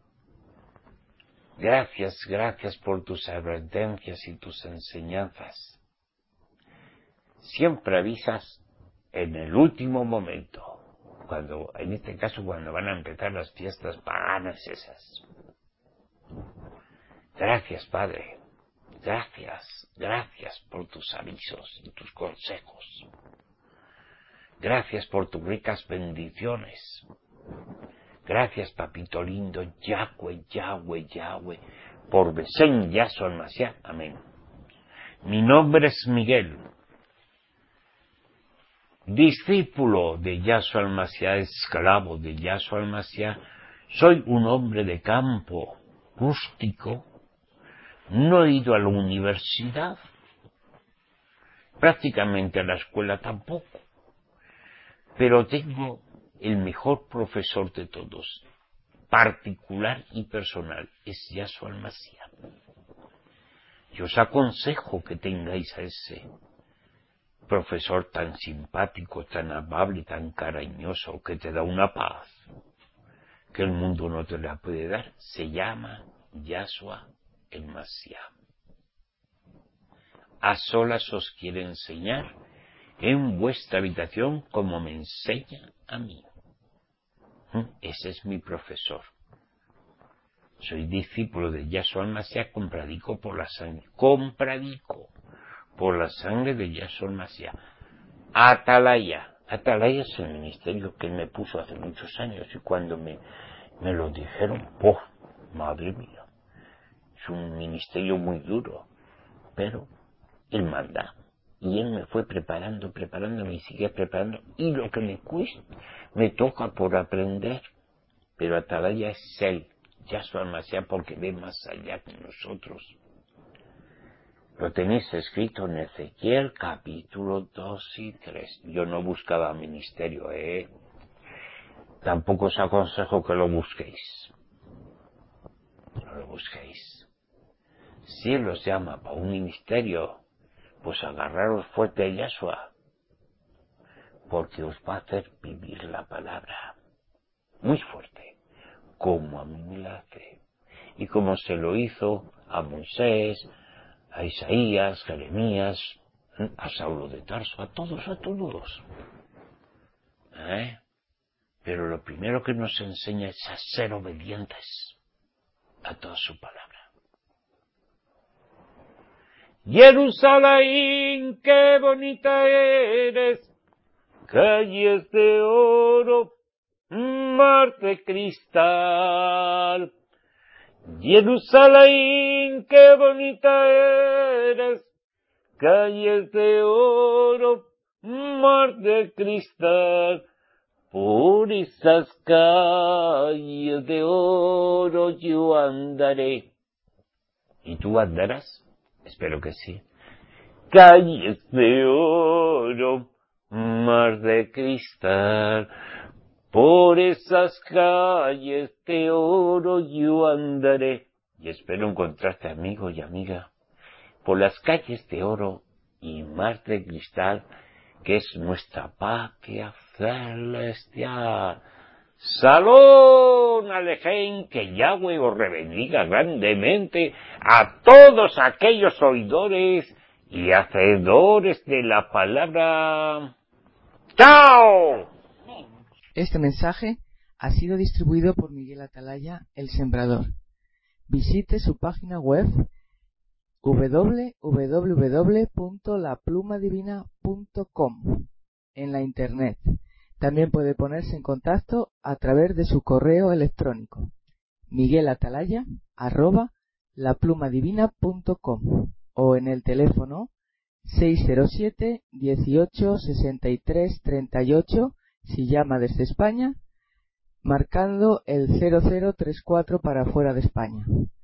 Gracias por tus advertencias y tus enseñanzas. Siempre avisas en el último momento. En este caso, cuando van a empezar las fiestas paganas esas. Gracias, Padre. Gracias por tus avisos y tus consejos. Gracias por tus ricas bendiciones. Gracias, Papito lindo, Yahweh, por Besén Yahshua Almashiach. Amén. Mi nombre es Miguel. Discípulo de Yahshua Almashiach, esclavo de Yahshua Almashiach, soy un hombre de campo, rústico, no he ido a la universidad, prácticamente a la escuela tampoco, pero tengo el mejor profesor de todos, particular y personal, es Yahshua Almashiach. Yo os aconsejo que tengáis a ese profesor tan simpático, tan amable, tan cariñoso, que te da una paz que el mundo no te la puede dar. Se llama Yahshua el Mashiach. A solas os quiere enseñar en vuestra habitación como me enseña a mí. Ese es mi profesor. Soy discípulo de Yahshua el Mashiach, compradico por la sangre. Por la sangre de Yahshua el Mashiach. Atalaya es el ministerio que él me puso hace muchos años y cuando me lo dijeron, madre mía, es un ministerio muy duro, pero él manda y él me fue preparando, me sigue preparando y lo que me cuesta, me toca por aprender, pero Atalaya es él, Yahshua el Mashiach, porque ve más allá que nosotros. Lo tenéis escrito en Ezequiel capítulo 2 y 3. Yo no buscaba ministerio, Tampoco os aconsejo que lo busquéis. No lo busquéis. Si Él os llama para un ministerio, pues agarraros fuerte a Yahshua, porque os va a hacer vivir la palabra. Muy fuerte, como a mí me la hace. Y como se lo hizo a Moisés, a Isaías, Jeremías, a Saulo de Tarso, a todos. Pero lo primero que nos enseña es a ser obedientes a toda su palabra. Jerusalén, qué bonita eres, calles de oro, mar de cristal. Jerusalén, qué bonita eres, calles de oro, mar de cristal. Por esas calles de oro yo andaré. ¿Y tú andarás? Espero que sí. Calles de oro, mar de cristal. Por esas calles de oro yo andaré. Y espero encontrarte, amigo y amiga, por las calles de oro y mar de cristal, que es nuestra patria celestial. Salón Alejem, que Yahweh os bendiga grandemente a todos aquellos oidores y hacedores de la palabra. ¡Chao! Este mensaje ha sido distribuido por Miguel Atalaya, el Sembrador. Visite su página web www.laplumadivina.com en la internet. También puede ponerse en contacto a través de su correo electrónico miguelatalaya@laplumadivina.com o en el teléfono 607 18 63 38 si llama desde España, marcando el 0034 para fuera de España.